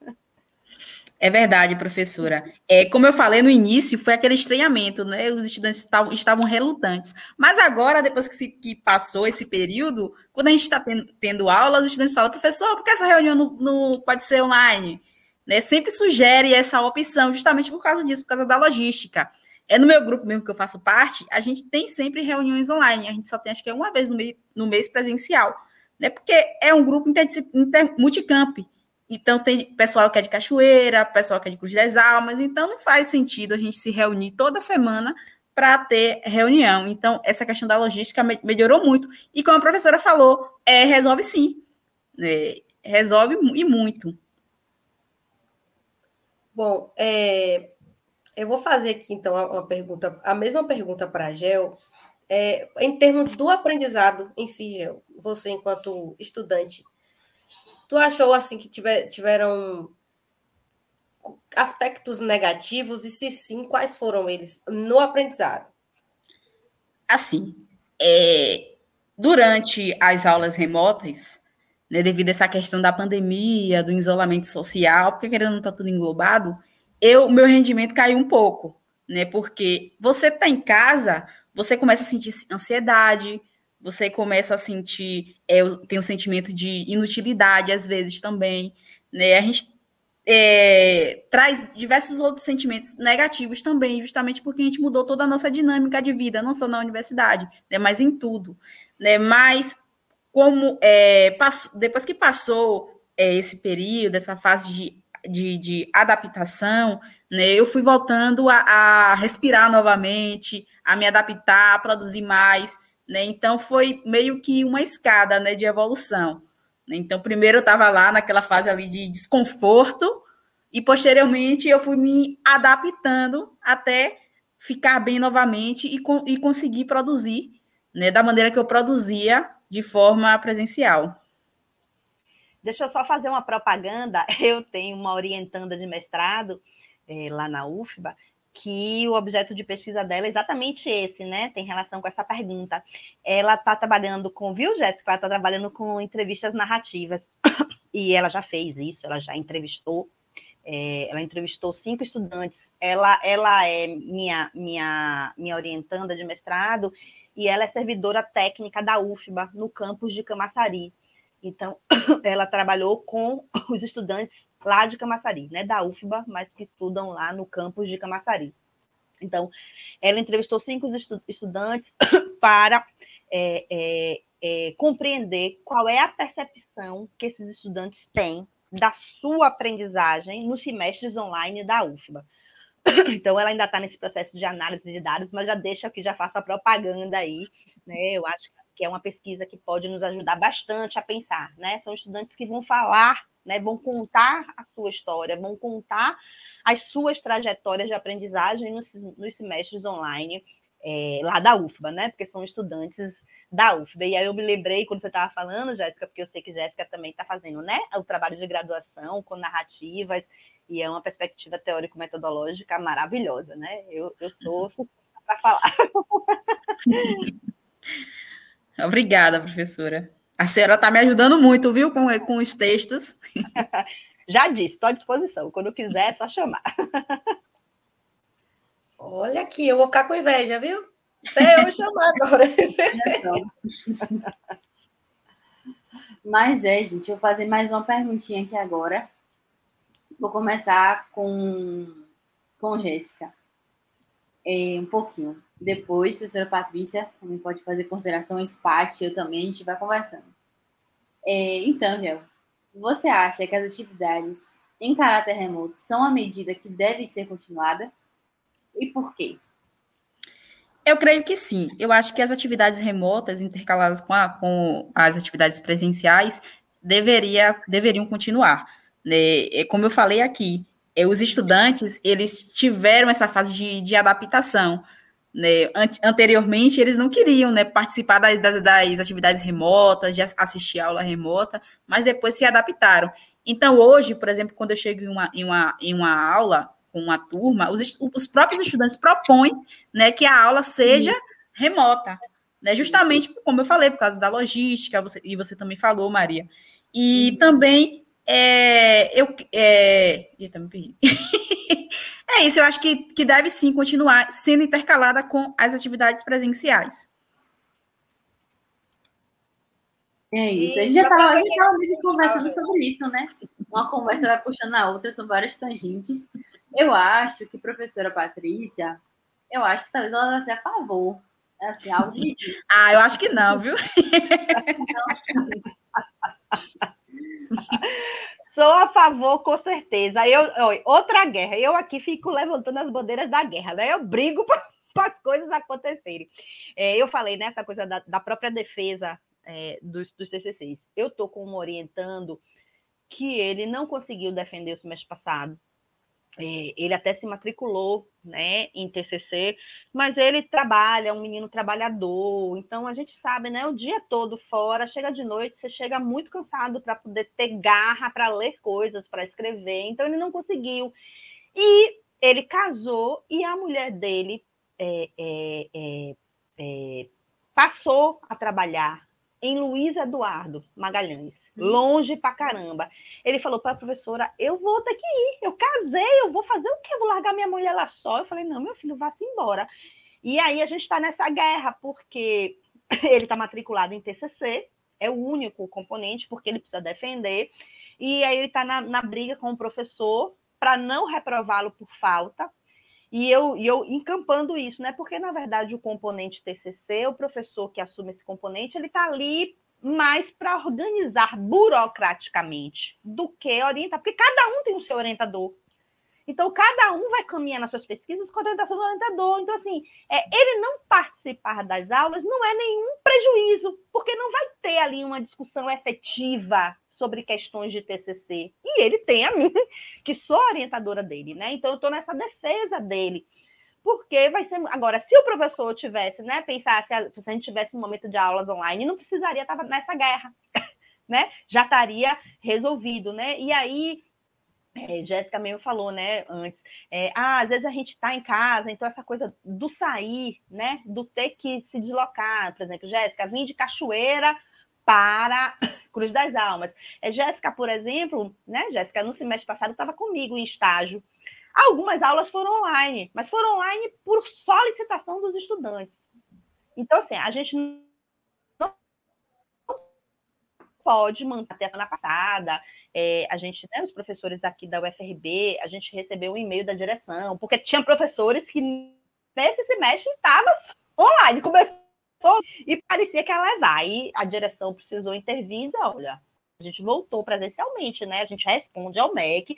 É verdade, professora. É, como eu falei no início, foi aquele estranhamento, né? Os estudantes estavam, estavam relutantes. Mas agora, depois que, se, que passou esse período, quando a gente está tendo, tendo aula, os estudantes falam, professor, por que essa reunião não, não pode ser online? Né? Sempre sugere essa opção, justamente por causa disso, por causa da logística. É no meu grupo mesmo que eu faço parte, a gente tem sempre reuniões online. A gente só tem, acho que é uma vez no, mês, no mês presencial. Né? Porque é um grupo inter, inter, multicamp. Então, tem pessoal que é de Cachoeira, pessoal que é de Cruz das Almas, então não faz sentido a gente se reunir toda semana para ter reunião. Então, essa questão da logística melhorou muito. E como a professora falou, é, resolve sim. É, resolve e muito. Bom, é, eu vou fazer aqui, então, uma pergunta, a mesma pergunta para a Gel, é, em termos do aprendizado em si, Gel, você enquanto estudante, tu achou assim que tiver, tiveram aspectos negativos e se sim, quais foram eles no aprendizado? assim, é, durante as aulas remotas, né, devido a essa questão da pandemia, do isolamento social, porque querendo não estar tudo englobado, eu, meu rendimento caiu um pouco, né? Porque você está em casa, você começa a sentir ansiedade, você começa a sentir, é, tem um sentimento de inutilidade às vezes também, né? A gente é, traz diversos outros sentimentos negativos também, justamente porque a gente mudou toda a nossa dinâmica de vida, não só na universidade, né, mas em tudo, né? Mas como é, passou, depois que passou é, esse período, essa fase de, de, de adaptação, né, eu fui voltando a, a respirar novamente, a me adaptar, a produzir mais, né? Então foi meio que uma escada, né, de evolução. Então, primeiro eu estava lá naquela fase ali de desconforto, e posteriormente eu fui me adaptando até ficar bem novamente e, e conseguir produzir, né, da maneira que eu produzia de forma presencial. Deixa eu só fazer uma propaganda. Eu tenho uma orientanda de mestrado é, lá na U F B A, que o objeto de pesquisa dela é exatamente esse, né? Tem relação com essa pergunta. Ela está trabalhando com, viu, Jéssica? Ela está trabalhando com entrevistas narrativas. E ela já fez isso, ela já entrevistou. É, ela entrevistou cinco estudantes. Ela, ela é minha, minha, minha orientanda de mestrado e ela é servidora técnica da U F B A no campus de Camaçari. Então, ela trabalhou com os estudantes lá de Camaçari, né, da U F B A, mas que estudam lá no campus de Camaçari. Então, ela entrevistou cinco estudantes para é, é, é, compreender qual é a percepção que esses estudantes têm da sua aprendizagem nos semestres online da U F B A. Então, ela ainda está nesse processo de análise de dados, mas já deixa que já faça propaganda aí, né? Eu acho que é uma pesquisa que pode nos ajudar bastante a pensar, né? São estudantes que vão falar, né? Vão contar a sua história, vão contar as suas trajetórias de aprendizagem nos, nos semestres online é, lá da U F B A, né? Porque são estudantes da U F B A. E aí eu me lembrei, quando você estava falando, Jéssica, porque eu sei que Jéssica também está fazendo, né? O trabalho de graduação com narrativas, e é uma perspectiva teórico-metodológica maravilhosa, né? Eu, eu sou suspeita para falar. Obrigada, professora. A senhora está me ajudando muito, viu, com, com os textos. Já disse, estou à disposição. Quando quiser, é só chamar. Olha aqui, eu vou ficar com inveja, viu? Até eu chamar agora. Mas é, gente, eu vou fazer mais uma perguntinha aqui agora. Vou começar com, com Jéssica. É, um pouquinho. Depois, professora Patrícia também pode fazer considerações, Paty, eu também, a gente vai conversando. É, então, Gel, você acha que as atividades em caráter remoto são a medida que deve ser continuada? E por quê? Eu creio que sim. Eu acho que as atividades remotas, intercaladas com, a, com as atividades presenciais, deveria, deveriam continuar. Né? Como eu falei aqui, os estudantes, eles tiveram essa fase de, de adaptação. Né? Anteriormente, eles não queriam, né, participar das, das, das atividades remotas, de assistir a aula remota, mas depois se adaptaram. Então, hoje, por exemplo, quando eu chego em uma, em uma, em uma aula com uma turma, os, os próprios estudantes propõem, né, que a aula seja remota, né, justamente, como eu falei, por causa da logística, você, e você também falou, Maria. E uhum. também, é, eu... É, eu também perdi. É isso, eu acho que, que deve sim continuar sendo intercalada com as atividades presenciais. É isso. E a gente já estava mesmo conversando sobre isso, né? Uma conversa vai puxando a outra, são várias tangentes. Eu acho que, professora Patrícia, eu acho que talvez ela vai ser a favor. É assim, algo de... Ah, eu acho que não, viu? Sou a favor, com certeza. Eu, outra guerra. Eu aqui fico levantando as bandeiras da guerra, né? Eu brigo para as coisas acontecerem. É, eu falei nessa né, coisa da, da própria defesa é, dos, dos T C Cs. Eu estou com um orientando que ele não conseguiu defender o semestre passado. É, ele até se matriculou, né, em T C C, mas ele trabalha, é um menino trabalhador, então a gente sabe, né, o dia todo fora, chega de noite, você chega muito cansado para poder ter garra para ler coisas, para escrever, então ele não conseguiu. E ele casou e a mulher dele é, é, é, é, passou a trabalhar em Luiz Eduardo Magalhães, longe pra caramba. Ele falou para a professora, eu vou ter que ir, eu casei, eu vou fazer o quê? Eu vou largar minha mulher lá só? Eu falei, não, meu filho, vá-se embora. E aí a gente está nessa guerra, porque ele está matriculado em T C C, é o único componente, porque ele precisa defender, e aí ele está na, na briga com o professor para não reprová-lo por falta, e eu, e eu encampando isso, né? Porque, na verdade, o componente T C C, o professor que assume esse componente, ele está ali mais para organizar burocraticamente do que orientar, porque cada um tem o seu orientador. Então, cada um vai caminhar nas suas pesquisas com a orientação do orientador. Então, assim, é, ele não participar das aulas não é nenhum prejuízo, porque não vai ter ali uma discussão efetiva sobre questões de T C C. E ele tem a mim, que sou orientadora dele, né? Então, eu estou nessa defesa dele. Porque vai ser... Agora, se o professor tivesse, né, pensasse, se a gente tivesse um momento de aulas online, não precisaria estar nessa guerra, né? Já estaria resolvido, né? E aí... É, Jéssica mesmo falou, né, antes, é, ah, às vezes a gente está em casa, então essa coisa do sair, né, do ter que se deslocar, por exemplo, Jéssica, vim de Cachoeira para Cruz das Almas. É, Jéssica, por exemplo, né, Jéssica, no semestre passado estava comigo em estágio. Algumas aulas foram online, mas foram online por solicitação dos estudantes. Então, assim, a gente não pode manter até a semana passada. É, a gente, né, os professores aqui da U F R B, a gente recebeu um e-mail da direção, porque tinha professores que nesse semestre estavam online, começou e parecia que ia levar. Aí a direção precisou intervir e dizer, olha, a gente voltou presencialmente, né? A gente responde ao M E C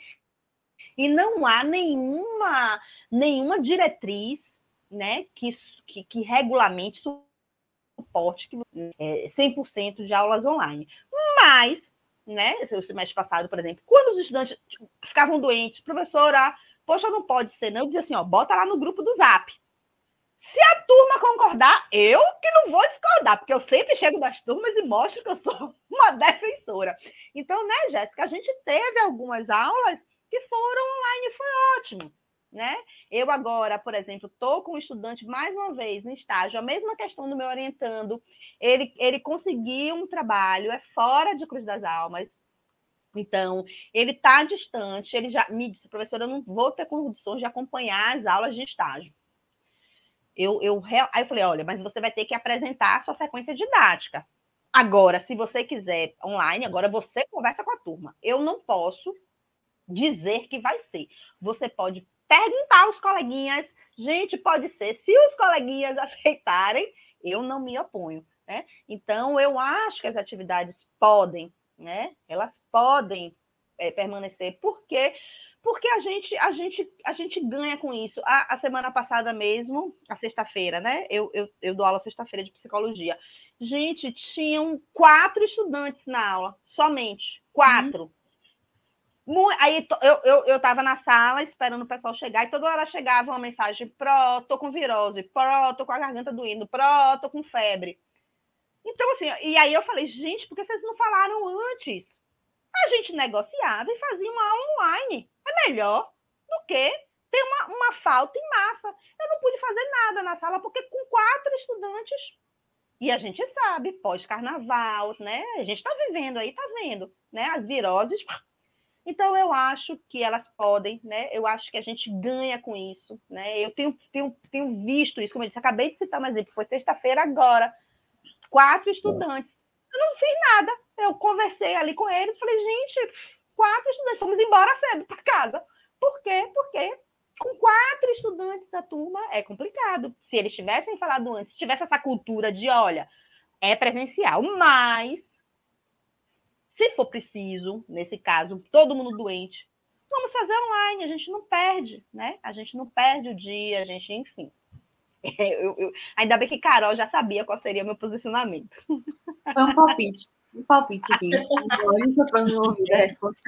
e não há nenhuma, nenhuma diretriz, né, que, que, que regulamente suporte é, cem por cento de aulas online. Mas, né, o semestre passado, por exemplo, quando os estudantes ficavam doentes, professora, poxa, não pode ser, não, eu dizia assim, ó, bota lá no grupo do Zap. Se a turma concordar, eu que não vou discordar, porque eu sempre chego das turmas e mostro que eu sou uma defensora. Então, né, Jéssica, a gente teve algumas aulas que foram online e foi ótimo, né? Eu agora, por exemplo, estou com um estudante, mais uma vez, em estágio, a mesma questão do meu orientando, ele, ele conseguiu um trabalho, é fora de Cruz das Almas, então, ele está distante, ele já me disse, professora, eu não vou ter condições de acompanhar as aulas de estágio. Eu, eu, aí eu falei, olha, mas você vai ter que apresentar a sua sequência didática. Agora, se você quiser online, agora você conversa com a turma. Eu não posso dizer que vai ser. Você pode perguntar aos coleguinhas, gente, pode ser. Se os coleguinhas aceitarem, eu não me oponho, né? Então, eu acho que as atividades podem, né? Elas podem é, permanecer, porque... Porque a gente, a gente, a gente ganha com isso. A, a semana passada mesmo, a sexta-feira, né? Eu, eu, eu dou aula sexta-feira de psicologia. Gente, tinham quatro estudantes na aula, somente. Quatro. Hum. Aí eu, eu, eu na sala esperando o pessoal chegar, e toda hora chegava uma mensagem: pró, tô com virose, pró, tô com a garganta doendo, pró, tô com febre. Então, assim, e aí eu falei, gente, por que vocês não falaram antes? A gente negociava e fazia uma aula online. É melhor do que ter uma, uma falta em massa. Eu não pude fazer nada na sala, porque com quatro estudantes, e a gente sabe, pós-carnaval, né? A gente está vivendo aí, está vendo, né? As viroses. Então, eu acho que elas podem, né? Eu acho que a gente ganha com isso, né? Eu tenho, tenho, tenho visto isso, como eu disse, acabei de citar um exemplo, foi sexta-feira agora, quatro estudantes. Eu não fiz nada. Eu conversei ali com eles, falei, gente, quatro estudantes, vamos embora cedo para casa. Por quê? Porque com quatro estudantes da turma é complicado. Se eles tivessem falado antes, se tivesse essa cultura de, olha, é presencial, mas se for preciso, nesse caso, todo mundo doente, vamos fazer online, a gente não perde, né? A gente não perde o dia, a gente, enfim. Eu, eu, ainda bem que Carol já sabia qual seria o meu posicionamento. Foi um palpite. Um palpite aqui. Olha para o ouvido a resposta.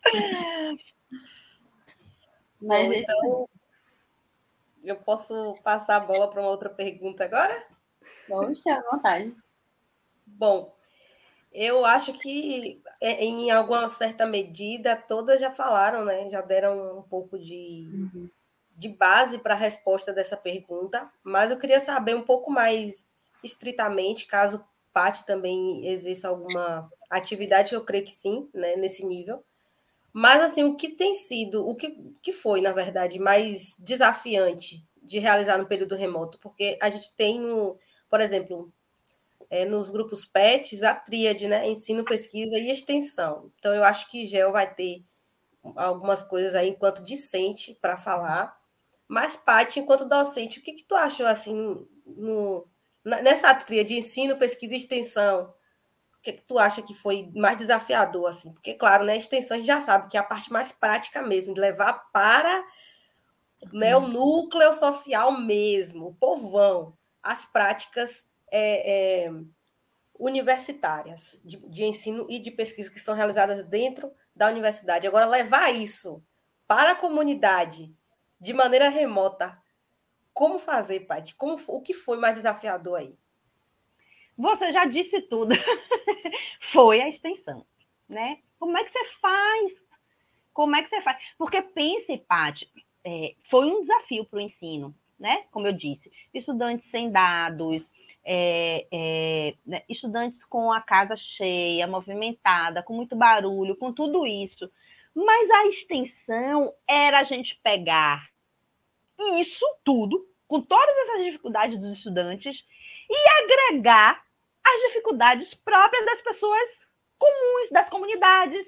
Mas Bom, esse... então, eu posso passar a bola para uma outra pergunta agora? Poxa, à vontade. Bom, eu acho que, em alguma certa medida, todas já falaram, né? Já deram um pouco de, uhum. de base para a resposta dessa pergunta, mas eu queria saber um pouco mais estritamente, caso Paty também exerça alguma atividade, eu creio que sim, né, nesse nível. Mas, assim, o que tem sido, o que, que foi, na verdade, mais desafiante de realizar no período remoto? Porque a gente tem, no, por exemplo, é, nos grupos P E Ts, a tríade, né? Ensino, pesquisa e extensão. Então, eu acho que Gel vai ter algumas coisas aí enquanto discente para falar. Mas, Paty, enquanto docente, o que, que tu achou, assim, no, nessa tríade, ensino, pesquisa e extensão? O que, que tu acha que foi mais desafiador, assim? Porque, claro, né, a extensão a gente já sabe que é a parte mais prática mesmo, de levar para, né, o núcleo social mesmo, o povão, as práticas é, é, universitárias de, de ensino e de pesquisa que são realizadas dentro da universidade. Agora, levar isso para a comunidade de maneira remota, como fazer, Paty? Como, o que foi mais desafiador aí? Você já disse tudo. Foi a extensão, né? Como é que você faz? Como é que você faz? Porque pense, Paty, é, foi um desafio para o ensino, né? Como eu disse, estudantes sem dados, é, é, né? Estudantes com a casa cheia, movimentada, com muito barulho, com tudo isso. Mas a extensão era a gente pegar isso tudo, com todas essas dificuldades dos estudantes, e agregar as dificuldades próprias das pessoas comuns, das comunidades.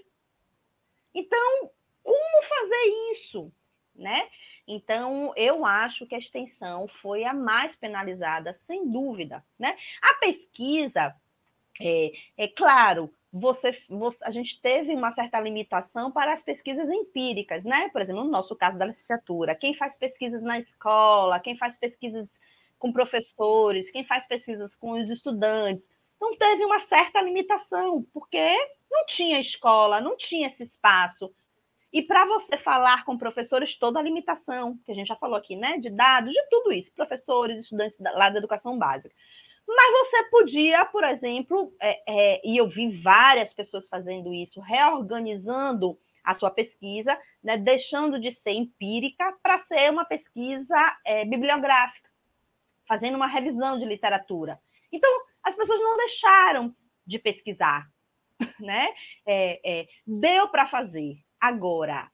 Então, como fazer isso? Né? Então, eu acho que a extensão foi a mais penalizada, sem dúvida. Né? A pesquisa, é, é claro, você, você, a gente teve uma certa limitação para as pesquisas empíricas, né? Por exemplo, no nosso caso da licenciatura, quem faz pesquisas na escola, quem faz pesquisas com professores, quem faz pesquisas com os estudantes, não teve uma certa limitação, porque não tinha escola, não tinha esse espaço. E para você falar com professores, toda a limitação, que a gente já falou aqui, né? De dados, de tudo isso, professores, estudantes lá da educação básica. Mas você podia, por exemplo, é, é, e eu vi várias pessoas fazendo isso, reorganizando a sua pesquisa, né, deixando de ser empírica para ser uma pesquisa é, bibliográfica, fazendo uma revisão de literatura. Então, as pessoas não deixaram de pesquisar, né? É, é, deu para fazer. Agora,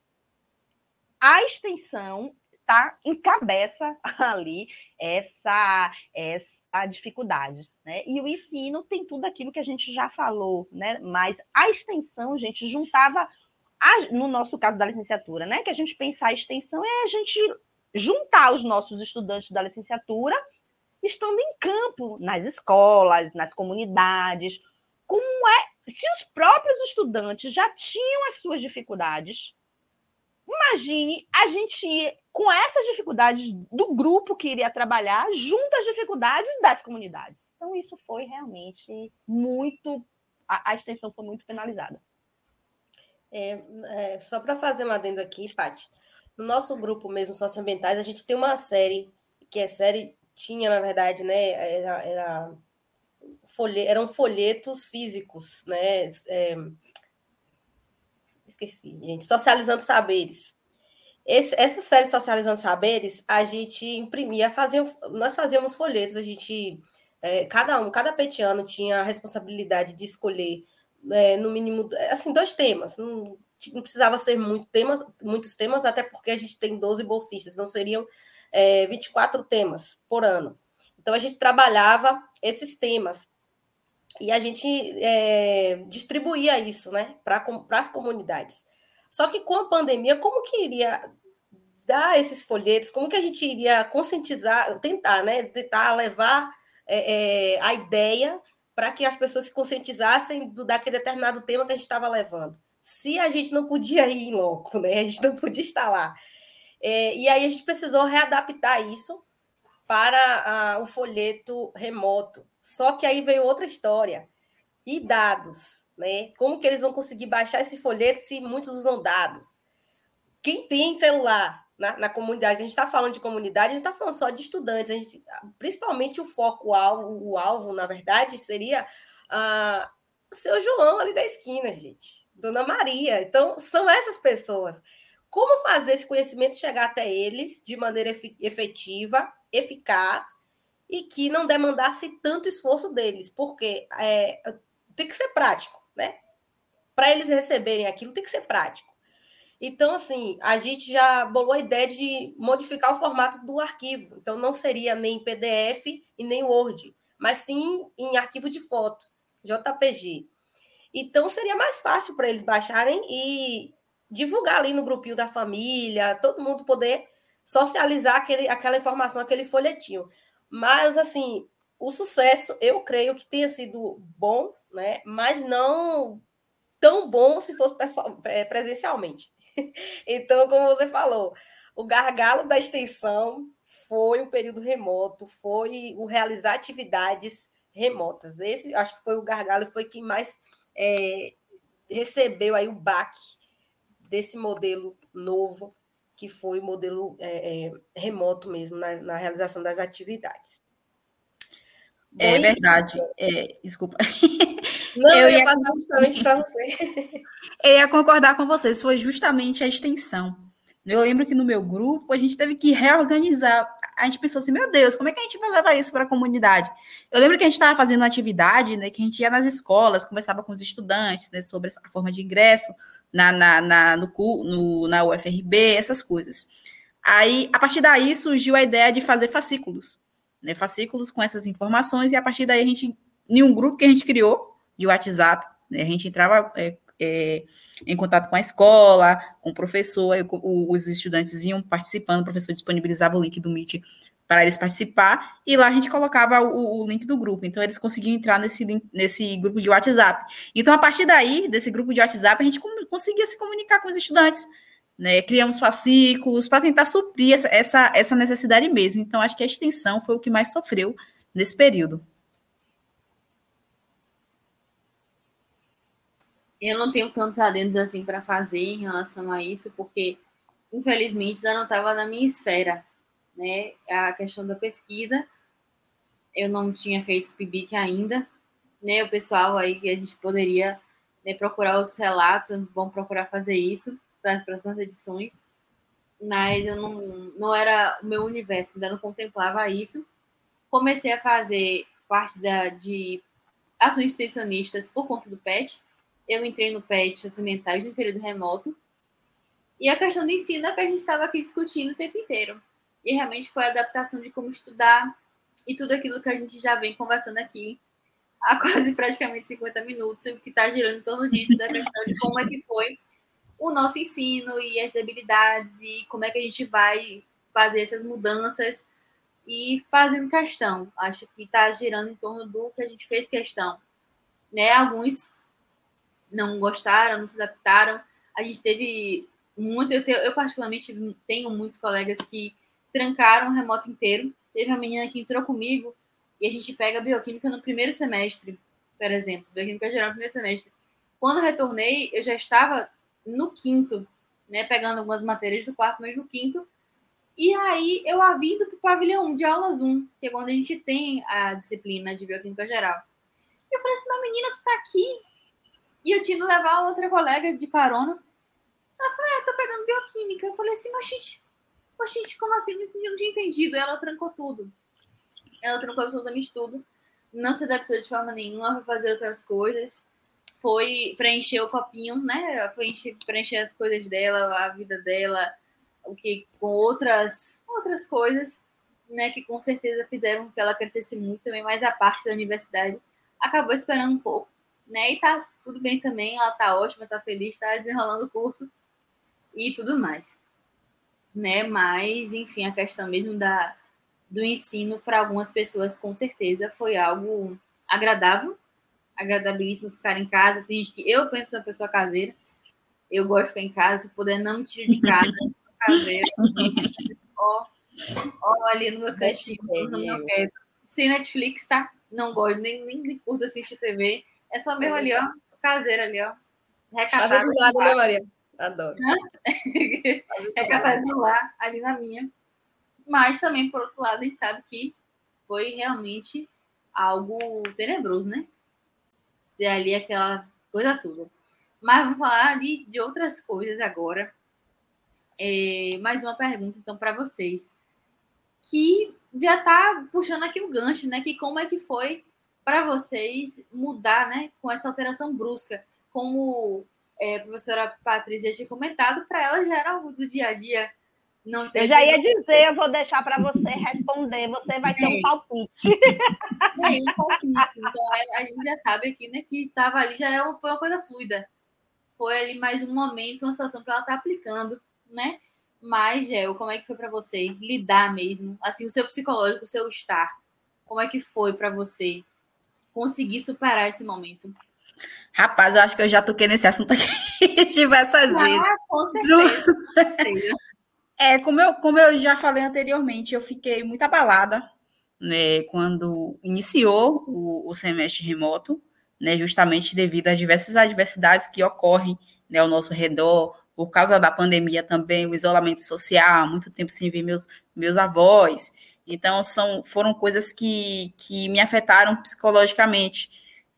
a extensão tá, encabeça ali essa, essa dificuldade. Né? E o ensino tem tudo aquilo que a gente já falou, né? Mas a extensão, gente, juntava, a, no nosso caso da licenciatura, né? Que a gente pensar a extensão é a gente juntar os nossos estudantes da licenciatura estando em campo, nas escolas, nas comunidades. Como é, se os próprios estudantes já tinham as suas dificuldades, imagine a gente, com essas dificuldades do grupo que iria trabalhar, junto às dificuldades das comunidades. Então, isso foi realmente muito... A, a extensão foi muito penalizada. É, é, só para fazer um adendo aqui, Paty, no nosso grupo mesmo, socioambientais, a gente tem uma série, que é série, tinha, na verdade, né, era, era folhe, eram folhetos físicos, né, é, esqueci, gente, Socializando Saberes. Esse, essa série Socializando Saberes, a gente imprimia, fazia, nós fazíamos folhetos, a gente, é, cada um, cada petiano tinha a responsabilidade de escolher, é, no mínimo, assim, dois temas, não, não precisava ser muito temas, muitos temas, até porque a gente tem doze bolsistas, não seriam é, vinte e quatro temas por ano. Então, a gente trabalhava esses temas e a gente é, distribuía isso, né, para as comunidades. Só que com a pandemia, como que iria dar esses folhetos, como que a gente iria conscientizar, tentar, né, tentar levar é, é, a ideia para que as pessoas se conscientizassem do, daquele determinado tema que a gente estava levando. Se a gente não podia ir em loco, né, a gente não podia estar lá. É, e aí a gente precisou readaptar isso para a, o folheto remoto. Só que aí veio outra história. E dados, né? Como que eles vão conseguir baixar esse folheto se muitos usam dados? Quem tem celular na, na comunidade, a gente está falando de comunidade, a gente está falando só de estudantes, a gente, principalmente o foco, o alvo, o alvo, na verdade, seria ah, o seu João ali da esquina, gente, Dona Maria. Então, são essas pessoas. como fazer esse conhecimento chegar até eles de maneira efetiva, eficaz, e que não demandasse tanto esforço deles, porque é, tem que ser prático, né? Para eles receberem aquilo, tem que ser prático. Então, assim, a gente já bolou a ideia de modificar o formato do arquivo. Então, não seria nem P D F e nem Word, mas sim em arquivo de foto, J P G. Então, seria mais fácil para eles baixarem e divulgar ali no grupinho da família, todo mundo poder socializar aquele, aquela informação, aquele folhetinho. Mas, assim, o sucesso, eu creio que tenha sido bom, né? Mas não tão bom se fosse pessoal, presencialmente. Então, como você falou, o gargalo da extensão foi o período remoto, foi o realizar atividades remotas. Esse, acho que foi o gargalo, foi quem mais é, recebeu aí o baque desse modelo novo, que foi o modelo é, é, remoto mesmo, na, na realização das atividades. Bom, é verdade. É, desculpa. Não, eu, eu ia, ia passar justamente para você. Eu ia concordar com vocês, foi justamente a extensão. Eu lembro que no meu grupo a gente teve que reorganizar. A gente pensou assim, meu Deus, como é que a gente vai levar isso para a comunidade? Eu lembro que a gente estava fazendo uma atividade, né, que a gente ia nas escolas, conversava com os estudantes, né, sobre a forma de ingresso na, na, na, no, no, na U F R B, essas coisas. Aí, a partir daí, surgiu a ideia de fazer fascículos, né, fascículos com essas informações, e a partir daí a gente, em um grupo que a gente criou de WhatsApp, né, a gente entrava... É, É, em contato com a escola, com o professor, aí, o, os estudantes iam participando, o professor disponibilizava o link do Meet para eles participar, e lá a gente colocava o, o link do grupo, então eles conseguiam entrar nesse, nesse grupo de WhatsApp. Então, a partir daí, desse grupo de WhatsApp, a gente conseguia se comunicar com os estudantes, né? Criamos fascículos para tentar suprir essa, essa, essa necessidade mesmo. Então, acho que a extensão foi o que mais sofreu nesse período. Eu não tenho tantos adendos assim para fazer em relação a isso, porque, infelizmente, já não estava na minha esfera, né? A questão da pesquisa, eu não tinha feito P I B I C ainda, né? O pessoal aí que a gente poderia, né, procurar outros relatos, vão procurar fazer isso para as próximas edições, mas eu não, não era o meu universo, ainda não contemplava isso. Comecei a fazer parte da, de ações extensionistas por conta do P E T. Eu entrei no P E T Ciências Mentais no período remoto. E a questão de ensino é que a gente estava aqui discutindo o tempo inteiro. E realmente foi a adaptação de como estudar e tudo aquilo que a gente já vem conversando aqui há quase praticamente cinquenta minutos, o que está girando em torno disso, da questão de como é que foi o nosso ensino e as debilidades e como é que a gente vai fazer essas mudanças e fazendo questão. Acho que está girando em torno do que a gente fez questão. Né? Alguns não gostaram, não se adaptaram. A gente teve muito... Eu, tenho, eu particularmente, tenho muitos colegas que trancaram o remoto inteiro. Teve uma menina que entrou comigo e a gente pega bioquímica no primeiro semestre, por exemplo. Bioquímica geral no primeiro semestre. Quando eu retornei, eu já estava no quinto, né? Pegando algumas matérias do quarto, mas no quinto. E aí, eu a vindo para o pavilhão um de aulas um, que é quando a gente tem a disciplina de bioquímica geral. Eu falei assim, mas menina, tu tá aqui? E eu tinha que levar outra colega de carona. Ela falou, é, tô pegando bioquímica. Eu falei assim, mas gente, mas gente, como assim? Eu não tinha entendido. Ela trancou tudo. Ela trancou absolutamente tudo. Não se adaptou de forma nenhuma, foi fazer outras coisas. Foi preencher o copinho, né? Foi preencher as coisas dela, a vida dela, o que com outras, outras coisas, né? Que com certeza fizeram com que ela crescesse muito também, mas a parte da universidade acabou esperando um pouco, né? E tá tudo bem também, ela tá ótima, tá feliz, tá desenrolando o curso e tudo mais, né? Mas, enfim, a questão mesmo da, do ensino para algumas pessoas, com certeza, foi algo agradável, agradabilíssimo ficar em casa. Tem gente que... Eu, por exemplo, sou uma pessoa caseira, eu gosto de ficar em casa, se puder não me tire de casa, eu sou caseira. Ó, ó, ali no meu cantinho, no meu quieto. Sem Netflix, tá? Não gosto, nem, nem curto assistir T V. É só mesmo ali, ó, caseira ali, ó. Recatada do lado, né, Maria? Adoro. Recatada do lá, ali na minha. Mas também, por outro lado, a gente sabe que foi realmente algo tenebroso, né? E ali aquela coisa toda. Mas vamos falar de, de outras coisas agora. é, mais uma pergunta, então, para vocês. Que já está puxando aqui o gancho, né? Que como é que foi para vocês mudar, né? Com essa alteração brusca. Como é, a professora Patrícia tinha comentado, para ela já era algo do dia a dia. Não teve... Eu já ia dizer, eu vou deixar para você responder, você vai ter um palpite. É, um palpite. Então, a, a gente já sabe aqui, né? Que estava ali, já era, foi uma coisa fluida. Foi ali mais um momento, uma situação para ela estar tá aplicando, né? Mas, Gel, como é que foi para você lidar mesmo? Assim, o seu psicológico, o seu estar. Como é que foi para você conseguir superar esse momento? Rapaz, eu acho que eu já toquei nesse assunto aqui diversas ah, vezes. Com certeza, com certeza. É, como eu, como eu já falei anteriormente, eu fiquei muito abalada, né, quando iniciou o, o semestre remoto, né, justamente devido às diversas adversidades que ocorrem, né, ao nosso redor, por causa da pandemia também, o isolamento social, muito tempo sem ver meus, meus avós. Então, são, foram coisas que, que me afetaram psicologicamente.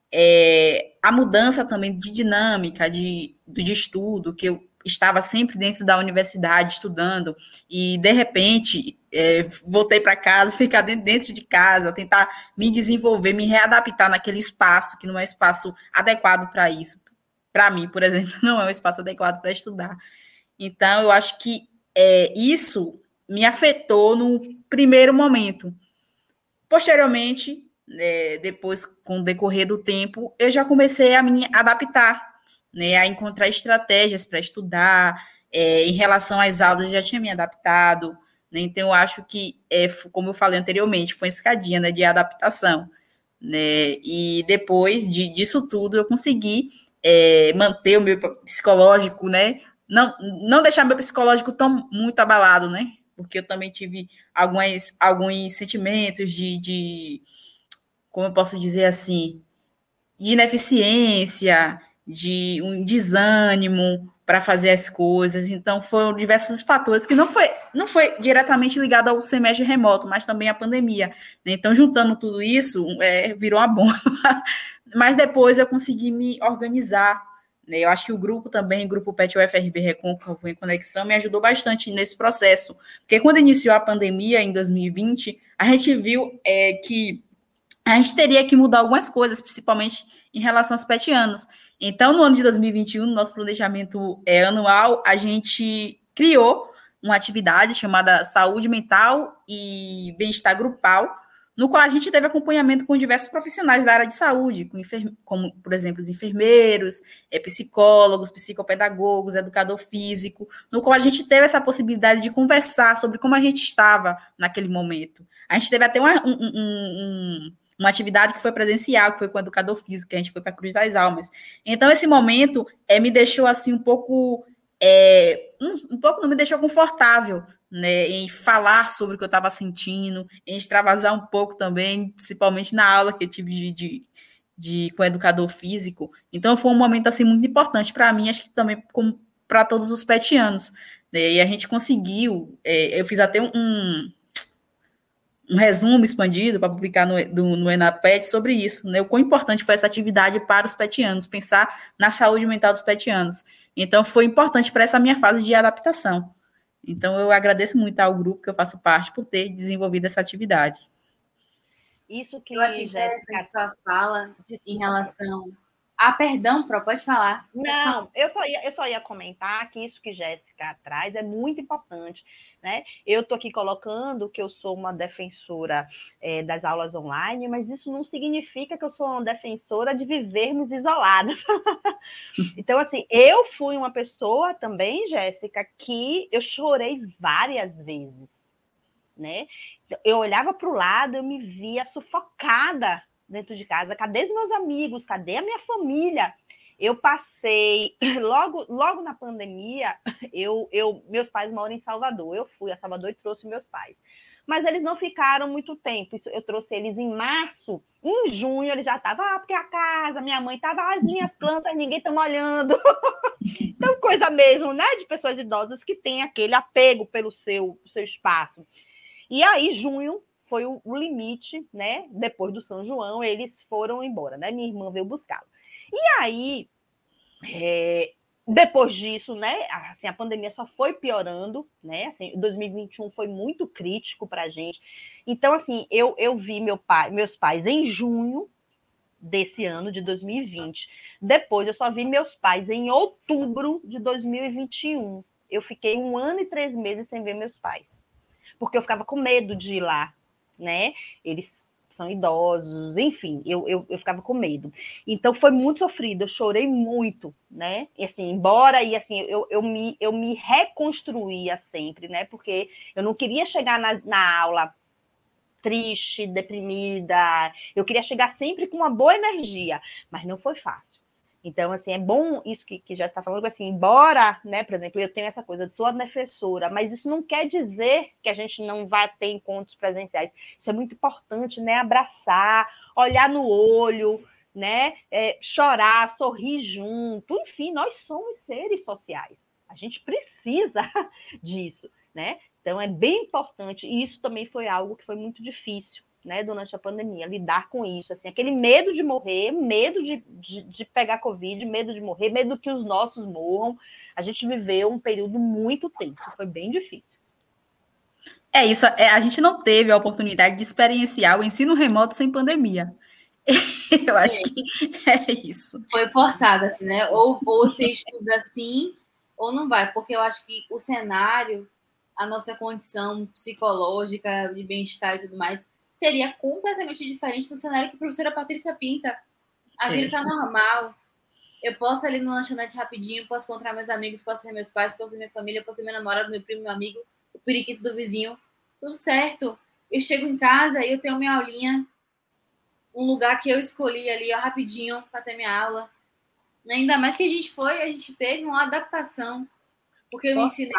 É, a mudança também de dinâmica, de, de estudo, que eu estava sempre dentro da universidade estudando, e, de repente, é, voltei para casa, ficar dentro, dentro de casa, tentar me desenvolver, me readaptar naquele espaço, que não é espaço adequado para isso. Para mim, por exemplo, não é um espaço adequado para estudar. Então, eu acho que é, isso me afetou no primeiro momento. Posteriormente, é, depois, com o decorrer do tempo, eu já comecei a me adaptar, né, a encontrar estratégias para estudar. É, em relação às aulas, eu já tinha me adaptado. Né, então, eu acho que, é, como eu falei anteriormente, foi uma escadinha, né, de adaptação. Né, e depois de, disso tudo, eu consegui é, manter o meu psicológico, né? Não, não deixar meu psicológico tão muito abalado, né? Porque eu também tive algumas, alguns sentimentos de, de, como eu posso dizer assim, de ineficiência, de um desânimo para fazer as coisas. Então, foram diversos fatores que não foi, não foi diretamente ligado ao semestre remoto, mas também à pandemia. Né? Então, juntando tudo isso, é, virou uma bomba. Mas depois eu consegui me organizar. Né? Eu acho que o grupo também, o grupo P E T U F R B Recôncavo em Conexão, me ajudou bastante nesse processo. Porque quando iniciou a pandemia, em dois mil e vinte, a gente viu é, que a gente teria que mudar algumas coisas, principalmente em relação aos petianos. Então, no ano de dois mil e vinte e um, no nosso planejamento é, anual, a gente criou uma atividade chamada Saúde Mental e Bem-Estar Grupal, no qual a gente teve acompanhamento com diversos profissionais da área de saúde, com enfer- como, por exemplo, os enfermeiros, é, psicólogos, psicopedagogos, educador físico, no qual a gente teve essa possibilidade de conversar sobre como a gente estava naquele momento. A gente teve até uma, um, um, um uma atividade que foi presencial, que foi com o educador físico, que a gente foi para a Cruz das Almas. Então, esse momento é, me deixou, assim, um pouco... É, um, um pouco não me deixou confortável, né, em falar sobre o que eu estava sentindo, em extravasar um pouco também, principalmente na aula que eu tive de, de, de, com o educador físico. Então, foi um momento, assim, muito importante para mim, acho que também para todos os petianos. Né, e a gente conseguiu... É, eu fiz até um... um um resumo expandido para publicar no, do, no ENAPET sobre isso, né? O quão importante foi essa atividade para os petianos, pensar na saúde mental dos petianos. Então, foi importante para essa minha fase de adaptação. Então, eu agradeço muito ao grupo que eu faço parte por ter desenvolvido essa atividade. Isso que eu achei interessante a sua fala em relação... Ah, perdão, Pro, pode falar. Pode Não, falar. Eu, só ia, eu só ia comentar que isso que Jéssica traz é muito importante. Né? Eu estou aqui colocando que eu sou uma defensora é, das aulas online, mas isso não significa que eu sou uma defensora de vivermos isoladas. Então, assim, eu fui uma pessoa também, Jéssica, que eu chorei várias vezes. Né? Eu olhava para o lado, eu me via sufocada dentro de casa. Cadê os meus amigos? Cadê a minha família? Eu passei, logo, logo na pandemia, eu, eu, meus pais moram em Salvador. Eu fui a Salvador e trouxe meus pais. Mas eles não ficaram muito tempo. Isso, eu trouxe eles em março. Em junho, eles já estavam, ah, porque a casa, minha mãe estava, ah, as minhas plantas, ninguém está molhando. Então, coisa mesmo, né? De pessoas idosas que têm aquele apego pelo seu, seu espaço. E aí, junho foi o, o limite, né? Depois do São João, eles foram embora, né? Minha irmã veio buscá-lo. E aí, é, depois disso, né, assim, a pandemia só foi piorando, né, assim, dois mil e vinte e um foi muito crítico para a gente. Então, assim, eu, eu vi meu pai, meus pais em junho desse ano, de dois mil e vinte. Depois, eu só vi meus pais em outubro de dois mil e vinte e um. Eu fiquei um ano e três meses sem ver meus pais, porque eu ficava com medo de ir lá, né, eles são idosos, enfim, eu, eu, eu ficava com medo. Então foi muito sofrido, eu chorei muito, né? E assim, embora e assim, eu, eu, me, eu me reconstruía sempre, né? Porque eu não queria chegar na, na aula triste, deprimida, eu queria chegar sempre com uma boa energia, mas não foi fácil. Então, assim, é bom isso que, que já está falando, assim, embora, né, por exemplo, eu tenho essa coisa de sou a defensora, mas isso não quer dizer que a gente não vai ter encontros presenciais. Isso é muito importante, né, abraçar, olhar no olho, né, é, chorar, sorrir junto, enfim, nós somos seres sociais. A gente precisa disso, né? Então, é bem importante, e isso também foi algo que foi muito difícil, né, durante a pandemia, lidar com isso, assim, aquele medo de morrer, medo de, de, de pegar Covid, medo de morrer, medo que os nossos morram. A gente viveu um período muito tenso, foi bem difícil. É isso, é, a gente não teve a oportunidade de experienciar o ensino remoto sem pandemia. Eu acho é. que é isso. Foi forçado, assim, né? Ou, ou você estuda assim, ou não vai, porque eu acho que o cenário, a nossa condição psicológica, de bem-estar e tudo mais, seria completamente diferente do cenário que a professora Patrícia pinta. A vida é. tá normal. Eu posso ir ali no lanchonete rapidinho, posso encontrar meus amigos, posso ver meus pais, posso ver minha família, posso ver meu namorado, meu primo, meu amigo, o periquito do vizinho. Tudo certo. Eu chego em casa e eu tenho minha aulinha, um lugar que eu escolhi ali, ó, rapidinho, para ter minha aula. Ainda mais que a gente foi, a gente teve uma adaptação. Porque eu ensinei...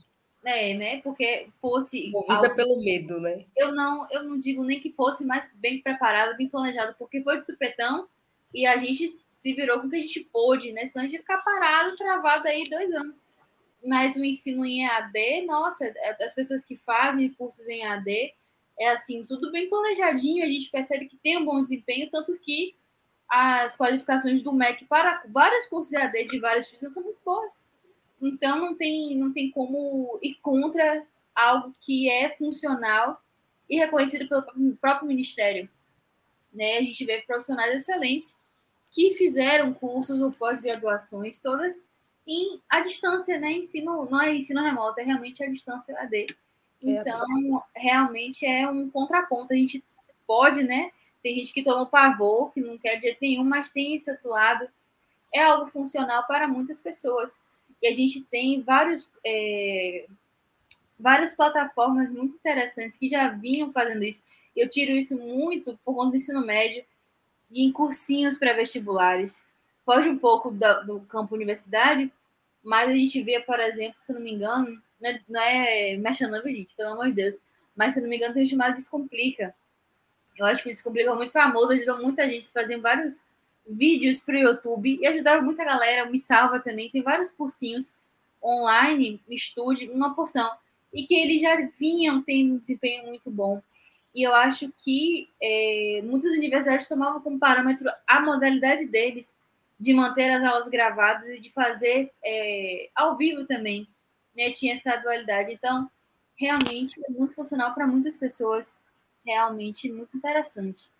É, né? Porque fosse... Movida algo... pelo medo, né? Eu não, eu não digo nem que fosse mais bem preparado, bem planejado, porque foi de supetão e a gente se virou com o que a gente pôde, né? Senão a gente ia ficar parado, travado aí dois anos. Mas o ensino em E A D, nossa, as pessoas que fazem cursos em E A D, é assim, tudo bem planejadinho, a gente percebe que tem um bom desempenho, tanto que as qualificações do M E C para vários cursos E A D de várias instituições são muito boas. Então, não tem, não tem como ir contra algo que é funcional e reconhecido pelo próprio Ministério. Né? A gente vê profissionais excelentes que fizeram cursos ou pós-graduações todas em à distância, né? Ensino, não é ensino remoto, é realmente a distância A D. Então, é realmente é um contraponto. A gente pode, né? Tem gente que toma pavor, que não quer de jeito nenhum, mas tem esse outro lado. É algo funcional para muitas pessoas. E a gente tem vários, é, várias plataformas muito interessantes que já vinham fazendo isso. Eu tiro isso muito por conta do ensino médio e em cursinhos pré-vestibulares. Foge um pouco do, do campo universidade, mas a gente vê, por exemplo, se não me engano, não é, não é mexendo, gente, pelo amor de Deus, mas se não me engano tem um chamado Descomplica. Eu acho que o Descomplica é muito famoso, ajudou muita gente a fazer vários vídeos para o YouTube e ajudava muita galera, me salva também, tem vários cursinhos online, estude, uma porção, e que eles já vinham tendo um desempenho muito bom. E eu acho que é, muitas universidades tomavam como parâmetro a modalidade deles de manter as aulas gravadas e de fazer é, ao vivo também, né? Tinha essa dualidade. Então, realmente é muito funcional para muitas pessoas, realmente muito interessante,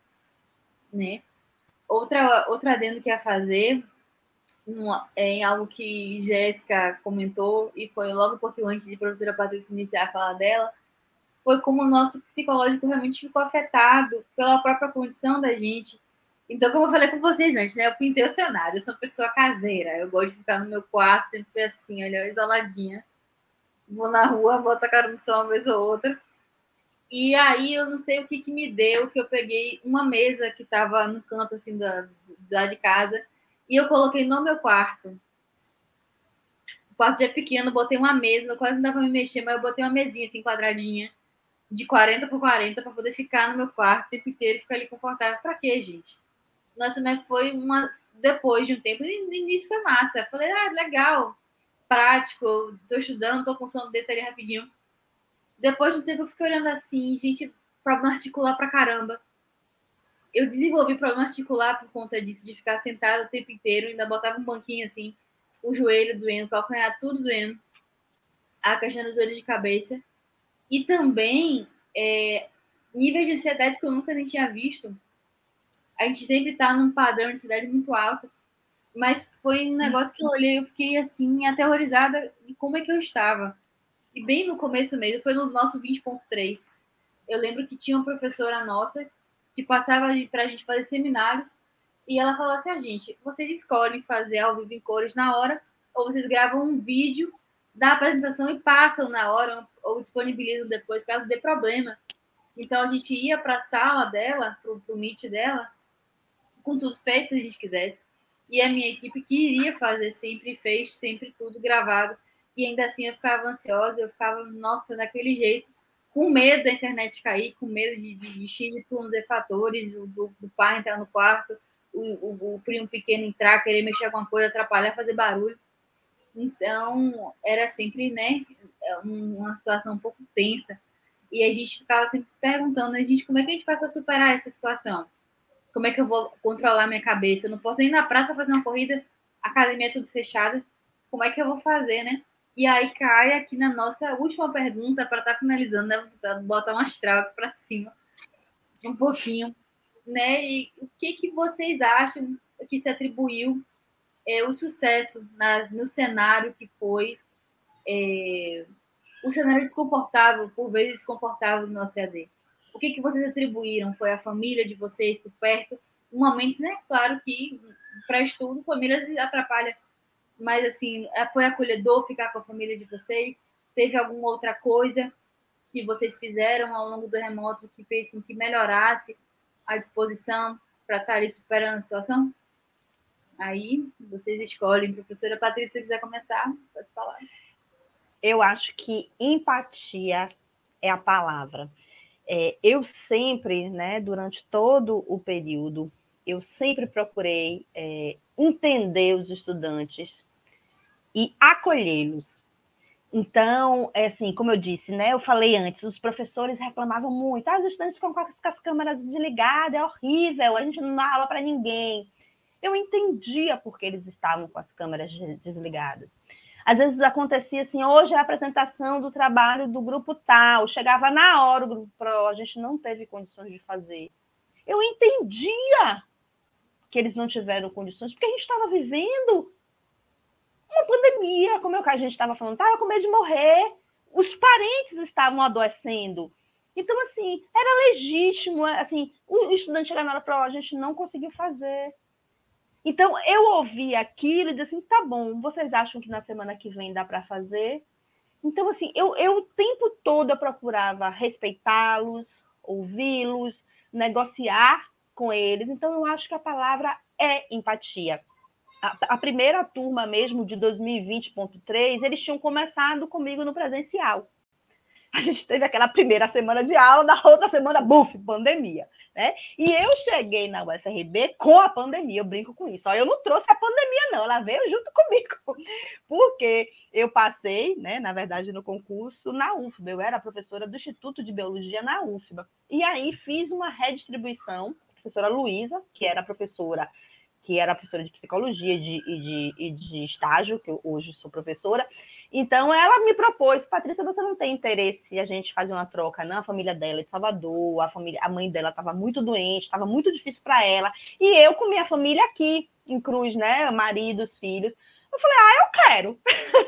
né? Outra, outra adendo que ia fazer uma, é em algo que Jéssica comentou, e foi logo um pouquinho antes de a professora Patrícia iniciar a fala dela, foi como o nosso psicológico realmente ficou afetado pela própria condição da gente. Então, como eu falei com vocês antes, né? Eu pintei o cenário, eu sou uma pessoa caseira, eu gosto de ficar no meu quarto, sempre assim, olha, isoladinha. Vou na rua, boto a cara no sol uma vez ou outra. E aí, eu não sei o que, que me deu, que eu peguei uma mesa que estava no canto, assim, da, da de casa, e eu coloquei no meu quarto. O quarto já é pequeno, botei uma mesa, quase não dava pra me mexer, mas eu botei uma mesinha, assim, quadradinha, de quarenta por quarenta, para poder ficar no meu quarto o tempo inteiro e ficar ali confortável. Pra quê, gente? Nossa, mas foi uma... Depois de um tempo, no início foi massa. Eu falei, ah, legal, prático, tô estudando, tô com sono, deito ali rapidinho. Depois de um tempo eu fiquei olhando assim, gente, problema articular pra caramba. Eu desenvolvi problema articular por conta disso, de ficar sentada o tempo inteiro, ainda botava um banquinho assim. o joelho doendo, o calcanhar, tudo doendo, a questão dos dores de cabeça, e também é, níveis de ansiedade que eu nunca nem tinha visto. A gente sempre tá num padrão de ansiedade muito alto, mas foi um negócio que eu olhei, eu fiquei assim, aterrorizada de como é que eu estava. E bem no começo mesmo, foi no nosso vinte ponto três. Eu lembro que tinha uma professora nossa que passava para a gente fazer seminários e ela falou assim, a gente, vocês escolhem fazer ao vivo em cores na hora ou vocês gravam um vídeo da apresentação e passam na hora ou disponibilizam depois, caso dê problema. Então, a gente ia para a sala dela, para o Meet dela, com tudo feito, se a gente quisesse. E a minha equipe queria fazer sempre, fez sempre tudo gravado. E ainda assim eu ficava ansiosa, eu ficava, nossa, daquele jeito, com medo da internet cair, com medo de, de, de X, Y, Z fatores, do, do pai entrar no quarto, o, o, o primo pequeno entrar, querer mexer alguma coisa, atrapalhar, fazer barulho. Então, era sempre, né, uma situação um pouco tensa. E a gente ficava sempre se perguntando, a gente, como é que a gente faz para superar essa situação? Como é que eu vou controlar minha cabeça? Eu não posso ir na praça fazer uma corrida, a academia é tudo fechada. Como é que eu vou fazer, né? E aí cai aqui na nossa última pergunta, para estar tá finalizando, né? Botar um astral aqui para cima, um pouquinho, né? E o que, que vocês acham que se atribuiu é, o sucesso nas, no cenário que foi é, o cenário desconfortável, por vezes desconfortável no C A D? O que, que vocês atribuíram? Foi a família de vocês por perto? Momentos, né? Claro que para estudo, famílias atrapalha, mas assim, foi acolhedor ficar com a família de vocês? Teve alguma outra coisa que vocês fizeram ao longo do remoto que fez com que melhorasse a disposição para estar ali superando a situação? Aí, vocês escolhem. Professora Patrícia, se quiser começar, pode falar. Eu acho que empatia é a palavra. É, eu sempre, né, durante todo o período, eu sempre procurei é, entender os estudantes e acolhê-los. Então, é assim, como eu disse, né, eu falei antes, os professores reclamavam muito, ah, os estudantes ficam com as câmeras desligadas, é horrível, a gente não dá aula para ninguém. Eu entendia por que eles estavam com as câmeras desligadas. Às vezes acontecia assim, hoje é a apresentação do trabalho do grupo tal, chegava na hora o grupo pro, a gente não teve condições de fazer. Eu entendia que eles não tiveram condições, porque a gente estava vivendo uma pandemia, como é que a gente estava falando, estava com medo de morrer, os parentes estavam adoecendo. Então, assim, era legítimo, assim, o estudante chegar na hora para a gente não conseguiu fazer. Então, eu ouvi aquilo e disse assim, tá bom, vocês acham que na semana que vem dá para fazer? Então, assim, eu, eu o tempo todo eu procurava respeitá-los, ouvi-los, negociar com eles. Então, eu acho que a palavra é empatia. A, a primeira turma mesmo de dois mil e vinte ponto três, eles tinham começado comigo no presencial. A gente teve aquela primeira semana de aula, na outra semana, buf, pandemia. Né? E eu cheguei na U F R B com a pandemia, eu brinco com isso. Ó, eu não trouxe a pandemia, não, ela veio junto comigo. Porque eu passei, né, na verdade, no concurso na U F B A. Eu era professora do Instituto de Biologia na U F B A. E aí fiz uma redistribuição, a professora Luísa, que era professora que era professora de psicologia e de, de, de, de estágio, que eu hoje sou professora. Então, ela me propôs, Patrícia, você não tem interesse a gente fazer uma troca, não? A família dela é de Salvador, a, família, a mãe dela estava muito doente, estava muito difícil para ela, e eu com minha família aqui, em Cruz, né? Marido, os filhos. Eu falei, ah, eu quero.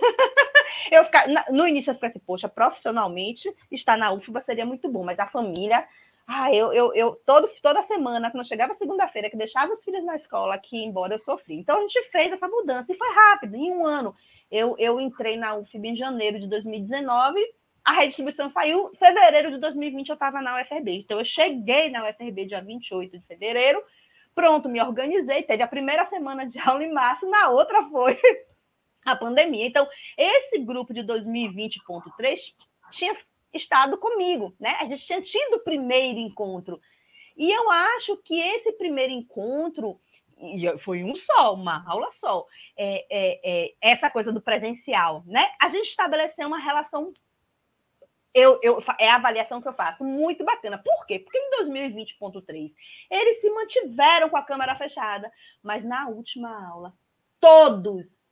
eu ficar, no início eu fiquei assim, poxa, profissionalmente, estar na U F B A seria muito bom, mas a família... Ah, eu, eu, eu todo, toda semana, quando chegava segunda-feira, que deixava os filhos na escola, que ia embora, eu sofri. Então, a gente fez essa mudança, e foi rápido, em um ano. Eu, eu entrei na U F B A em janeiro de dois mil e dezenove, a redistribuição saiu, em fevereiro de dois mil e vinte eu estava na U F R B. Então, eu cheguei na U F R B dia vinte e oito de fevereiro, pronto, me organizei, teve a primeira semana de aula em março, na outra foi a pandemia. Então, esse grupo de dois mil e vinte ponto três tinha estado comigo, né? A gente tinha tido o primeiro encontro. E eu acho que esse primeiro encontro foi um só, uma aula só. É, é, é, essa coisa do presencial, né? A gente estabeleceu uma relação. Eu, eu, é a avaliação que eu faço, muito bacana. Por quê? Porque em dois mil e vinte ponto três eles se mantiveram com a câmera fechada, mas na última aula, todos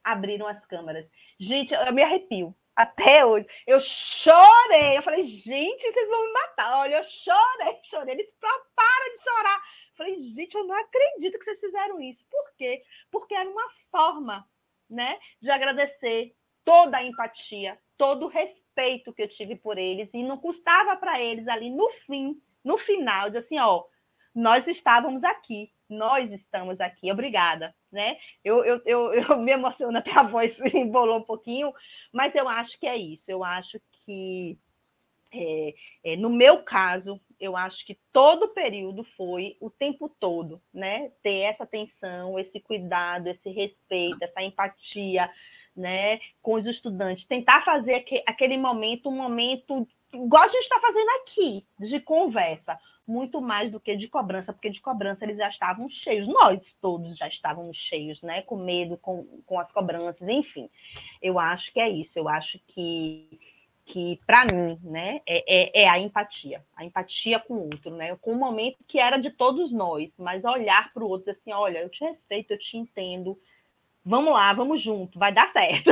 abriram as câmeras. Gente, eu me arrepio. Até hoje. Eu chorei. Eu falei, gente, vocês vão me matar. Olha, eu chorei, chorei. Eles pararam de chorar. Eu falei, gente, eu não acredito que vocês fizeram isso. Por quê? Porque era uma forma, né, de agradecer toda a empatia, todo o respeito que eu tive por eles. E não custava para eles ali no fim, no final, de assim, ó, nós estávamos aqui. Nós estamos aqui, obrigada, né? Eu, eu, eu, eu me emociono, até a voz embolou um pouquinho, mas eu acho que é isso. Eu acho que, é, é, no meu caso, eu acho que todo o período foi o tempo todo, né? Ter essa atenção, esse cuidado, esse respeito, essa empatia, né? Com os estudantes. Tentar fazer aquele momento um momento igual a gente está fazendo aqui, de conversa. Muito mais do que de cobrança, porque de cobrança eles já estavam cheios, nós todos já estávamos cheios, né? Com medo, com, com as cobranças, enfim. Eu acho que é isso, eu acho que, que para mim, né, é, é, é a empatia, a empatia com o outro, né? Com um momento que era de todos nós, mas olhar para o outro assim, olha, eu te respeito, eu te entendo, vamos lá, vamos junto, vai dar certo.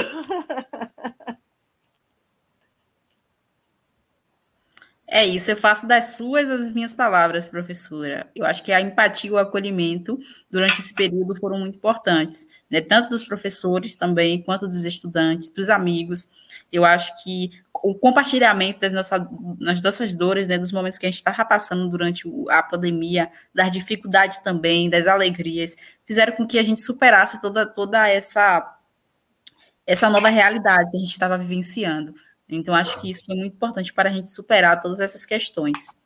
É isso, eu faço das suas as minhas palavras, professora. Eu acho que a empatia e o acolhimento durante esse período foram muito importantes, né? Tanto dos professores também, quanto dos estudantes, dos amigos. Eu acho que o compartilhamento das nossas, das nossas dores, né? Dos momentos que a gente estava passando durante a pandemia, das dificuldades também, das alegrias, fizeram com que a gente superasse toda, toda essa, essa nova realidade que a gente estava vivenciando. Então, acho que isso foi muito importante para a gente superar todas essas questões.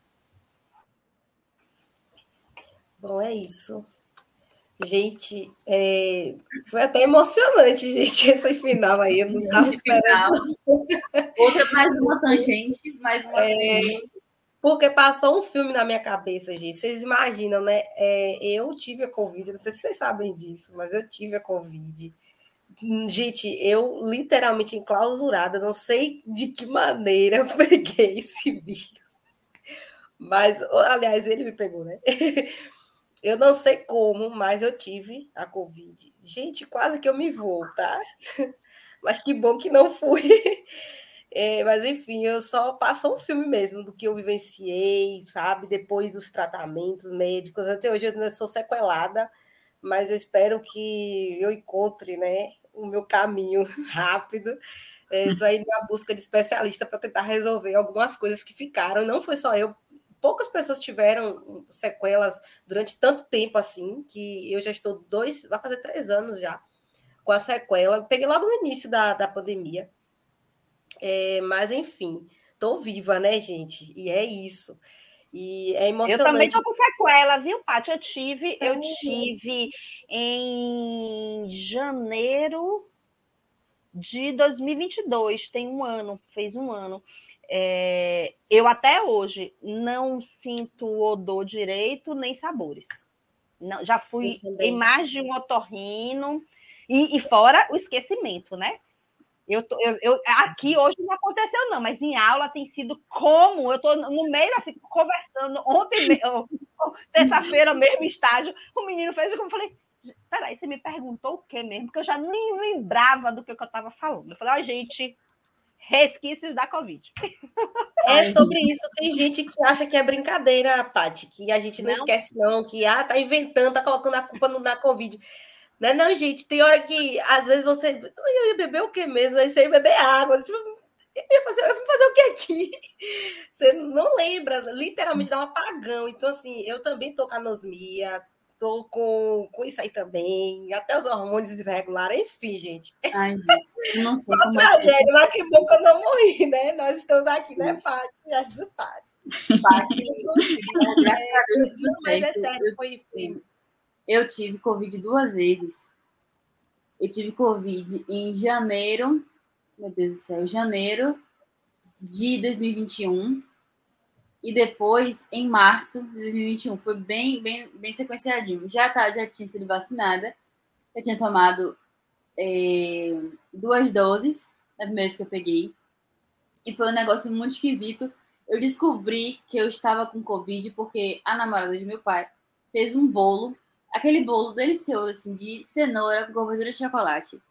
Bom, é isso. Gente, é... foi até emocionante, gente, esse final aí. Eu não estava esperando. Outra mais uma tangente, mais uma é... Porque passou um filme na minha cabeça, gente. Vocês imaginam, né? É... Eu tive a Covid, não sei se vocês sabem disso, mas eu tive a Covid. Gente, eu literalmente enclausurada, não sei de que maneira eu peguei esse vírus. Mas, aliás, ele me pegou, né? Eu não sei como, mas eu tive a Covid. Gente, quase que eu me vou, tá? Mas que bom que não fui. É, mas, enfim, eu só passo um filme mesmo do que eu vivenciei, sabe? Depois dos tratamentos médicos. Até hoje eu ainda sou sequelada, mas eu espero que eu encontre, né, o meu caminho rápido. Estou é, aí na busca de especialista para tentar resolver algumas coisas que ficaram. Não foi só eu, poucas pessoas tiveram sequelas durante tanto tempo assim, que eu já estou dois, vai fazer três anos já com a sequela. Peguei logo no início da, da pandemia. É, mas, enfim, estou viva, né, gente? E é isso. E é emocionante. Eu também estou com sequela, viu, Paty? Eu tive, eu tive em janeiro de dois mil e vinte e dois, tem um ano, fez um ano. É, eu até hoje não sinto odor direito nem sabores. Não, já fui em mais de um otorrino e, e fora o esquecimento, né? Eu, tô, eu, eu aqui hoje não aconteceu, não, mas em aula tem sido como eu estou no meio, assim, conversando ontem, terça-feira, mesmo estágio, o menino fez como eu falei, peraí, você me perguntou o quê mesmo? Porque eu já nem lembrava do que eu estava falando. Eu falei, ó, oh, gente, resquícios da Covid. É sobre isso. Tem gente que acha que é brincadeira, Paty, que a gente não, não esquece, não, que ah, tá inventando, tá colocando a culpa no, na Covid. Não é não, gente. Tem hora que, às vezes, você... Eu ia beber o quê mesmo? Eu ia beber água. Eu ia fazer, eu ia fazer o que aqui? Você não lembra. Literalmente dá um apagão. Então, assim, eu também tô com anosmia, tô com, com isso aí também. Até os hormônios desregulares. Enfim, gente. Ai, gente. Não sei Só como tragédia, mas que bom que eu não morri, né? Nós estamos aqui, né, Paty? As duas partes. Paty, graças a Deus, não, mas é sério, foi... foi... Eu tive Covid duas vezes. Eu tive Covid em janeiro, meu Deus do céu, janeiro de dois mil e vinte e um e depois em março de dois mil e vinte e um. Foi bem, bem, bem sequenciadinho. Já, tá, já tinha sido vacinada, eu tinha tomado é, duas doses na primeira vez que eu peguei e foi um negócio muito esquisito. Eu descobri que eu estava com Covid porque a namorada de meu pai fez um bolo, aquele bolo delicioso, assim, de cenoura com gordura de chocolate.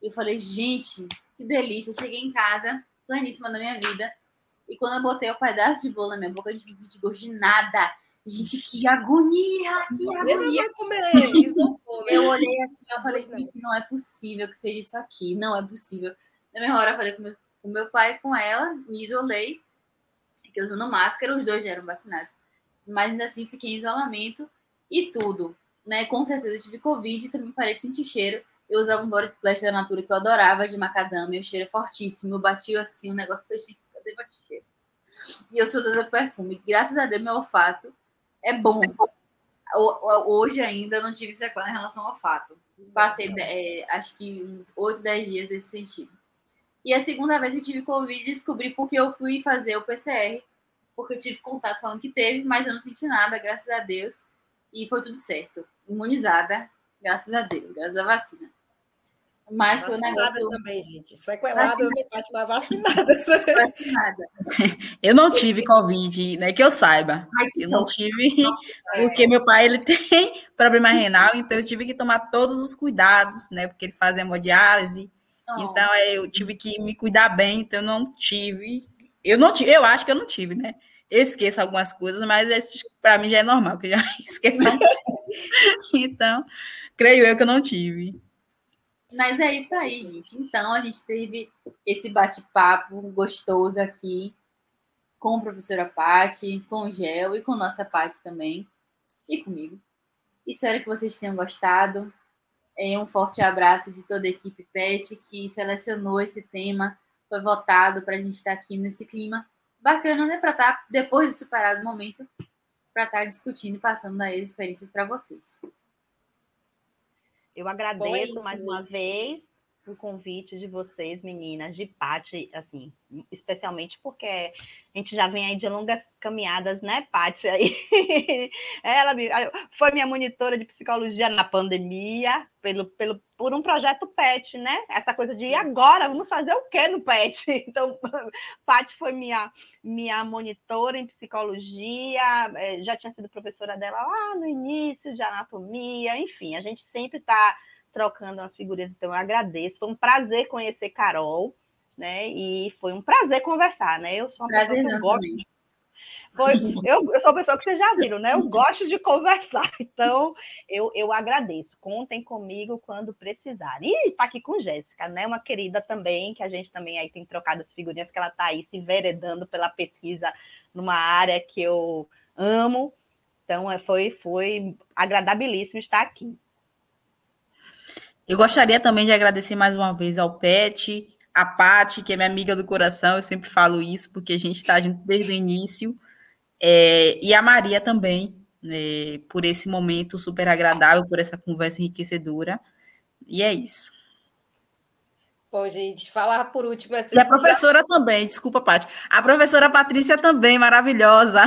E eu falei, gente, que delícia. Cheguei em casa, pleníssima da minha vida. E quando eu botei o pedaço de bolo na minha boca, eu não senti gosto de nada. Gente, que agonia! Que agonia! Vai comer isopor, né? Eu olhei assim e falei, gente, não é possível que seja isso aqui. Não é possível. Na mesma hora, eu falei com meu, com meu pai e com ela, me isolei. Fiquei usando máscara, os dois já eram vacinados. Mas ainda assim, fiquei em isolamento e tudo. Né? Com certeza, eu tive Covid, também parei de sentir cheiro. Eu usava um body splash da Natura que eu adorava, de macadâmia. O cheiro é fortíssimo. Eu bati assim, o negócio foi cheio. Cadê o cheiro? E eu sou do perfume. Graças a Deus, meu olfato é bom. Hoje ainda não tive sequela em relação ao olfato. Passei, é, acho que uns oito, dez dias desse sentido. E a segunda vez que eu tive Covid, descobri porque eu fui fazer o P C R. Porque eu tive contato falando que teve, mas eu não senti nada, graças a Deus. E foi tudo certo. Imunizada, graças a Deus, graças à vacina. Mas foi um negócio... também, gente. Sequeladas, né, mas vacinadas. Vacinada. Eu não tive Covid, né? Que eu saiba. Ai, que eu não sorte. tive, porque meu pai ele tem problema renal, então eu tive que tomar todos os cuidados, né? Porque ele faz hemodiálise. Não. Então eu tive que me cuidar bem, então eu não tive. Eu não tive, eu acho que eu não tive, né? Eu esqueço algumas coisas, mas para mim já é normal, que eu já esqueço. Então, creio eu que eu não tive. Mas é isso aí, gente. Então, a gente teve esse bate-papo gostoso aqui com a professora Paty, com o Gel e com nossa Paty também, e comigo. Espero que vocês tenham gostado. É um forte abraço de toda a equipe P E T que selecionou esse tema, foi votado para a gente estar aqui nesse clima bacana, né? Para estar, depois de superado o momento, para estar discutindo e passando as experiências para vocês. Eu agradeço Bom, é isso, mais gente. uma vez o convite de vocês, meninas, de Paty, assim, especialmente porque a gente já vem aí de longas caminhadas, né, Paty? Aí. Ela foi minha monitora de psicologia na pandemia, pelo, pelo, por um projeto P E T, né? Essa coisa de, e agora, vamos fazer o quê no P E T? Então, Paty foi minha, minha monitora em psicologia, já tinha sido professora dela lá no início de anatomia, enfim, a gente sempre está trocando umas figurinhas, então eu agradeço. Foi um prazer conhecer Carol, né? E foi um prazer conversar, né? Eu sou uma prazer pessoa que eu gosto. De... Foi, eu, eu sou uma pessoa que vocês já viram, né? Eu gosto de conversar, então eu, eu agradeço. Contem comigo quando precisarem. E tá aqui com Jéssica, né? Uma querida também, que a gente também aí tem trocado as figurinhas, que ela tá aí se enveredando pela pesquisa numa área que eu amo. Então foi, foi agradabilíssimo estar aqui. Eu gostaria também de agradecer mais uma vez ao Pet, a Paty, que é minha amiga do coração, eu sempre falo isso, porque a gente está junto desde o início, é, e a Maria também, né, por esse momento super agradável, por essa conversa enriquecedora, e é isso. Bom, gente, falar por último... É e a professora também, desculpa, Paty, a professora Patrícia também, maravilhosa.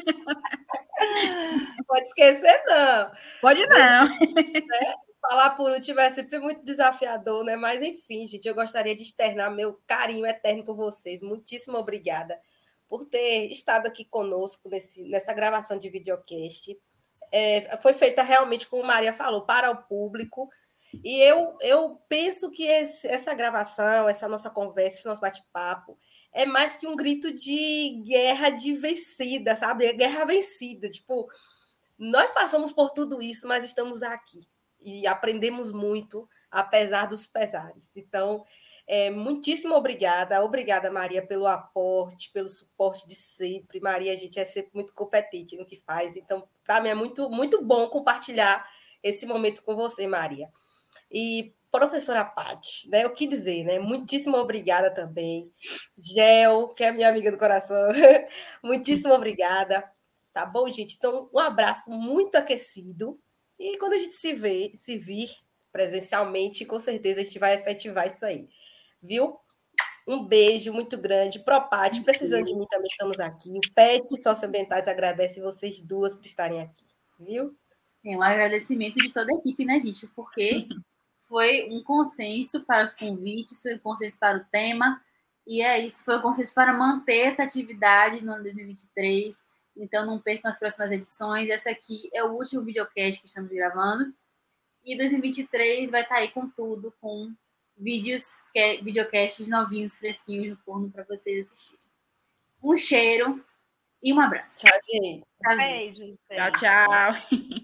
Não pode esquecer, não. Pode não. Né? Falar por último é sempre muito desafiador, né? Mas, enfim, gente, eu gostaria de externar meu carinho eterno por vocês. Muitíssimo obrigada por ter estado aqui conosco nesse, nessa gravação de videocast. É, foi feita realmente, como Maria falou, para o público. E eu, eu penso que esse, essa gravação, essa nossa conversa, esse nosso bate-papo, é mais que um grito de guerra de vencida, sabe? Guerra vencida. Tipo, nós passamos por tudo isso, mas estamos aqui. E aprendemos muito, apesar dos pesares. Então, é, muitíssimo obrigada. Obrigada, Maria, pelo aporte, pelo suporte de sempre. Maria, a gente é sempre muito competente no que faz. Então, para mim, é muito, muito bom compartilhar esse momento com você, Maria. E, professora Paty, né, o que dizer, né? Muitíssimo obrigada também. Gel, que é minha amiga do coração, muitíssimo obrigada. Tá bom, gente? Então, um abraço muito aquecido. E quando a gente se vê, se vir presencialmente, com certeza a gente vai efetivar isso aí. Viu? Um beijo muito grande. Propate, precisando de mim, também estamos aqui. O Pet Socioambientais agradece vocês duas por estarem aqui. Viu? É um agradecimento de toda a equipe, né, gente? Porque foi um consenso para os convites, foi um consenso para o tema. E é isso, foi um consenso para manter essa atividade no ano dois mil e vinte e três. Então, não percam as próximas edições. Essa aqui é o último videocast que estamos gravando. E dois mil e vinte e três vai estar aí com tudo, com vídeos, que, videocasts novinhos, fresquinhos no forno para vocês assistirem. Um cheiro e um abraço. Tchau, gente. Tchauzinho. Beijo. Tchau, tchau.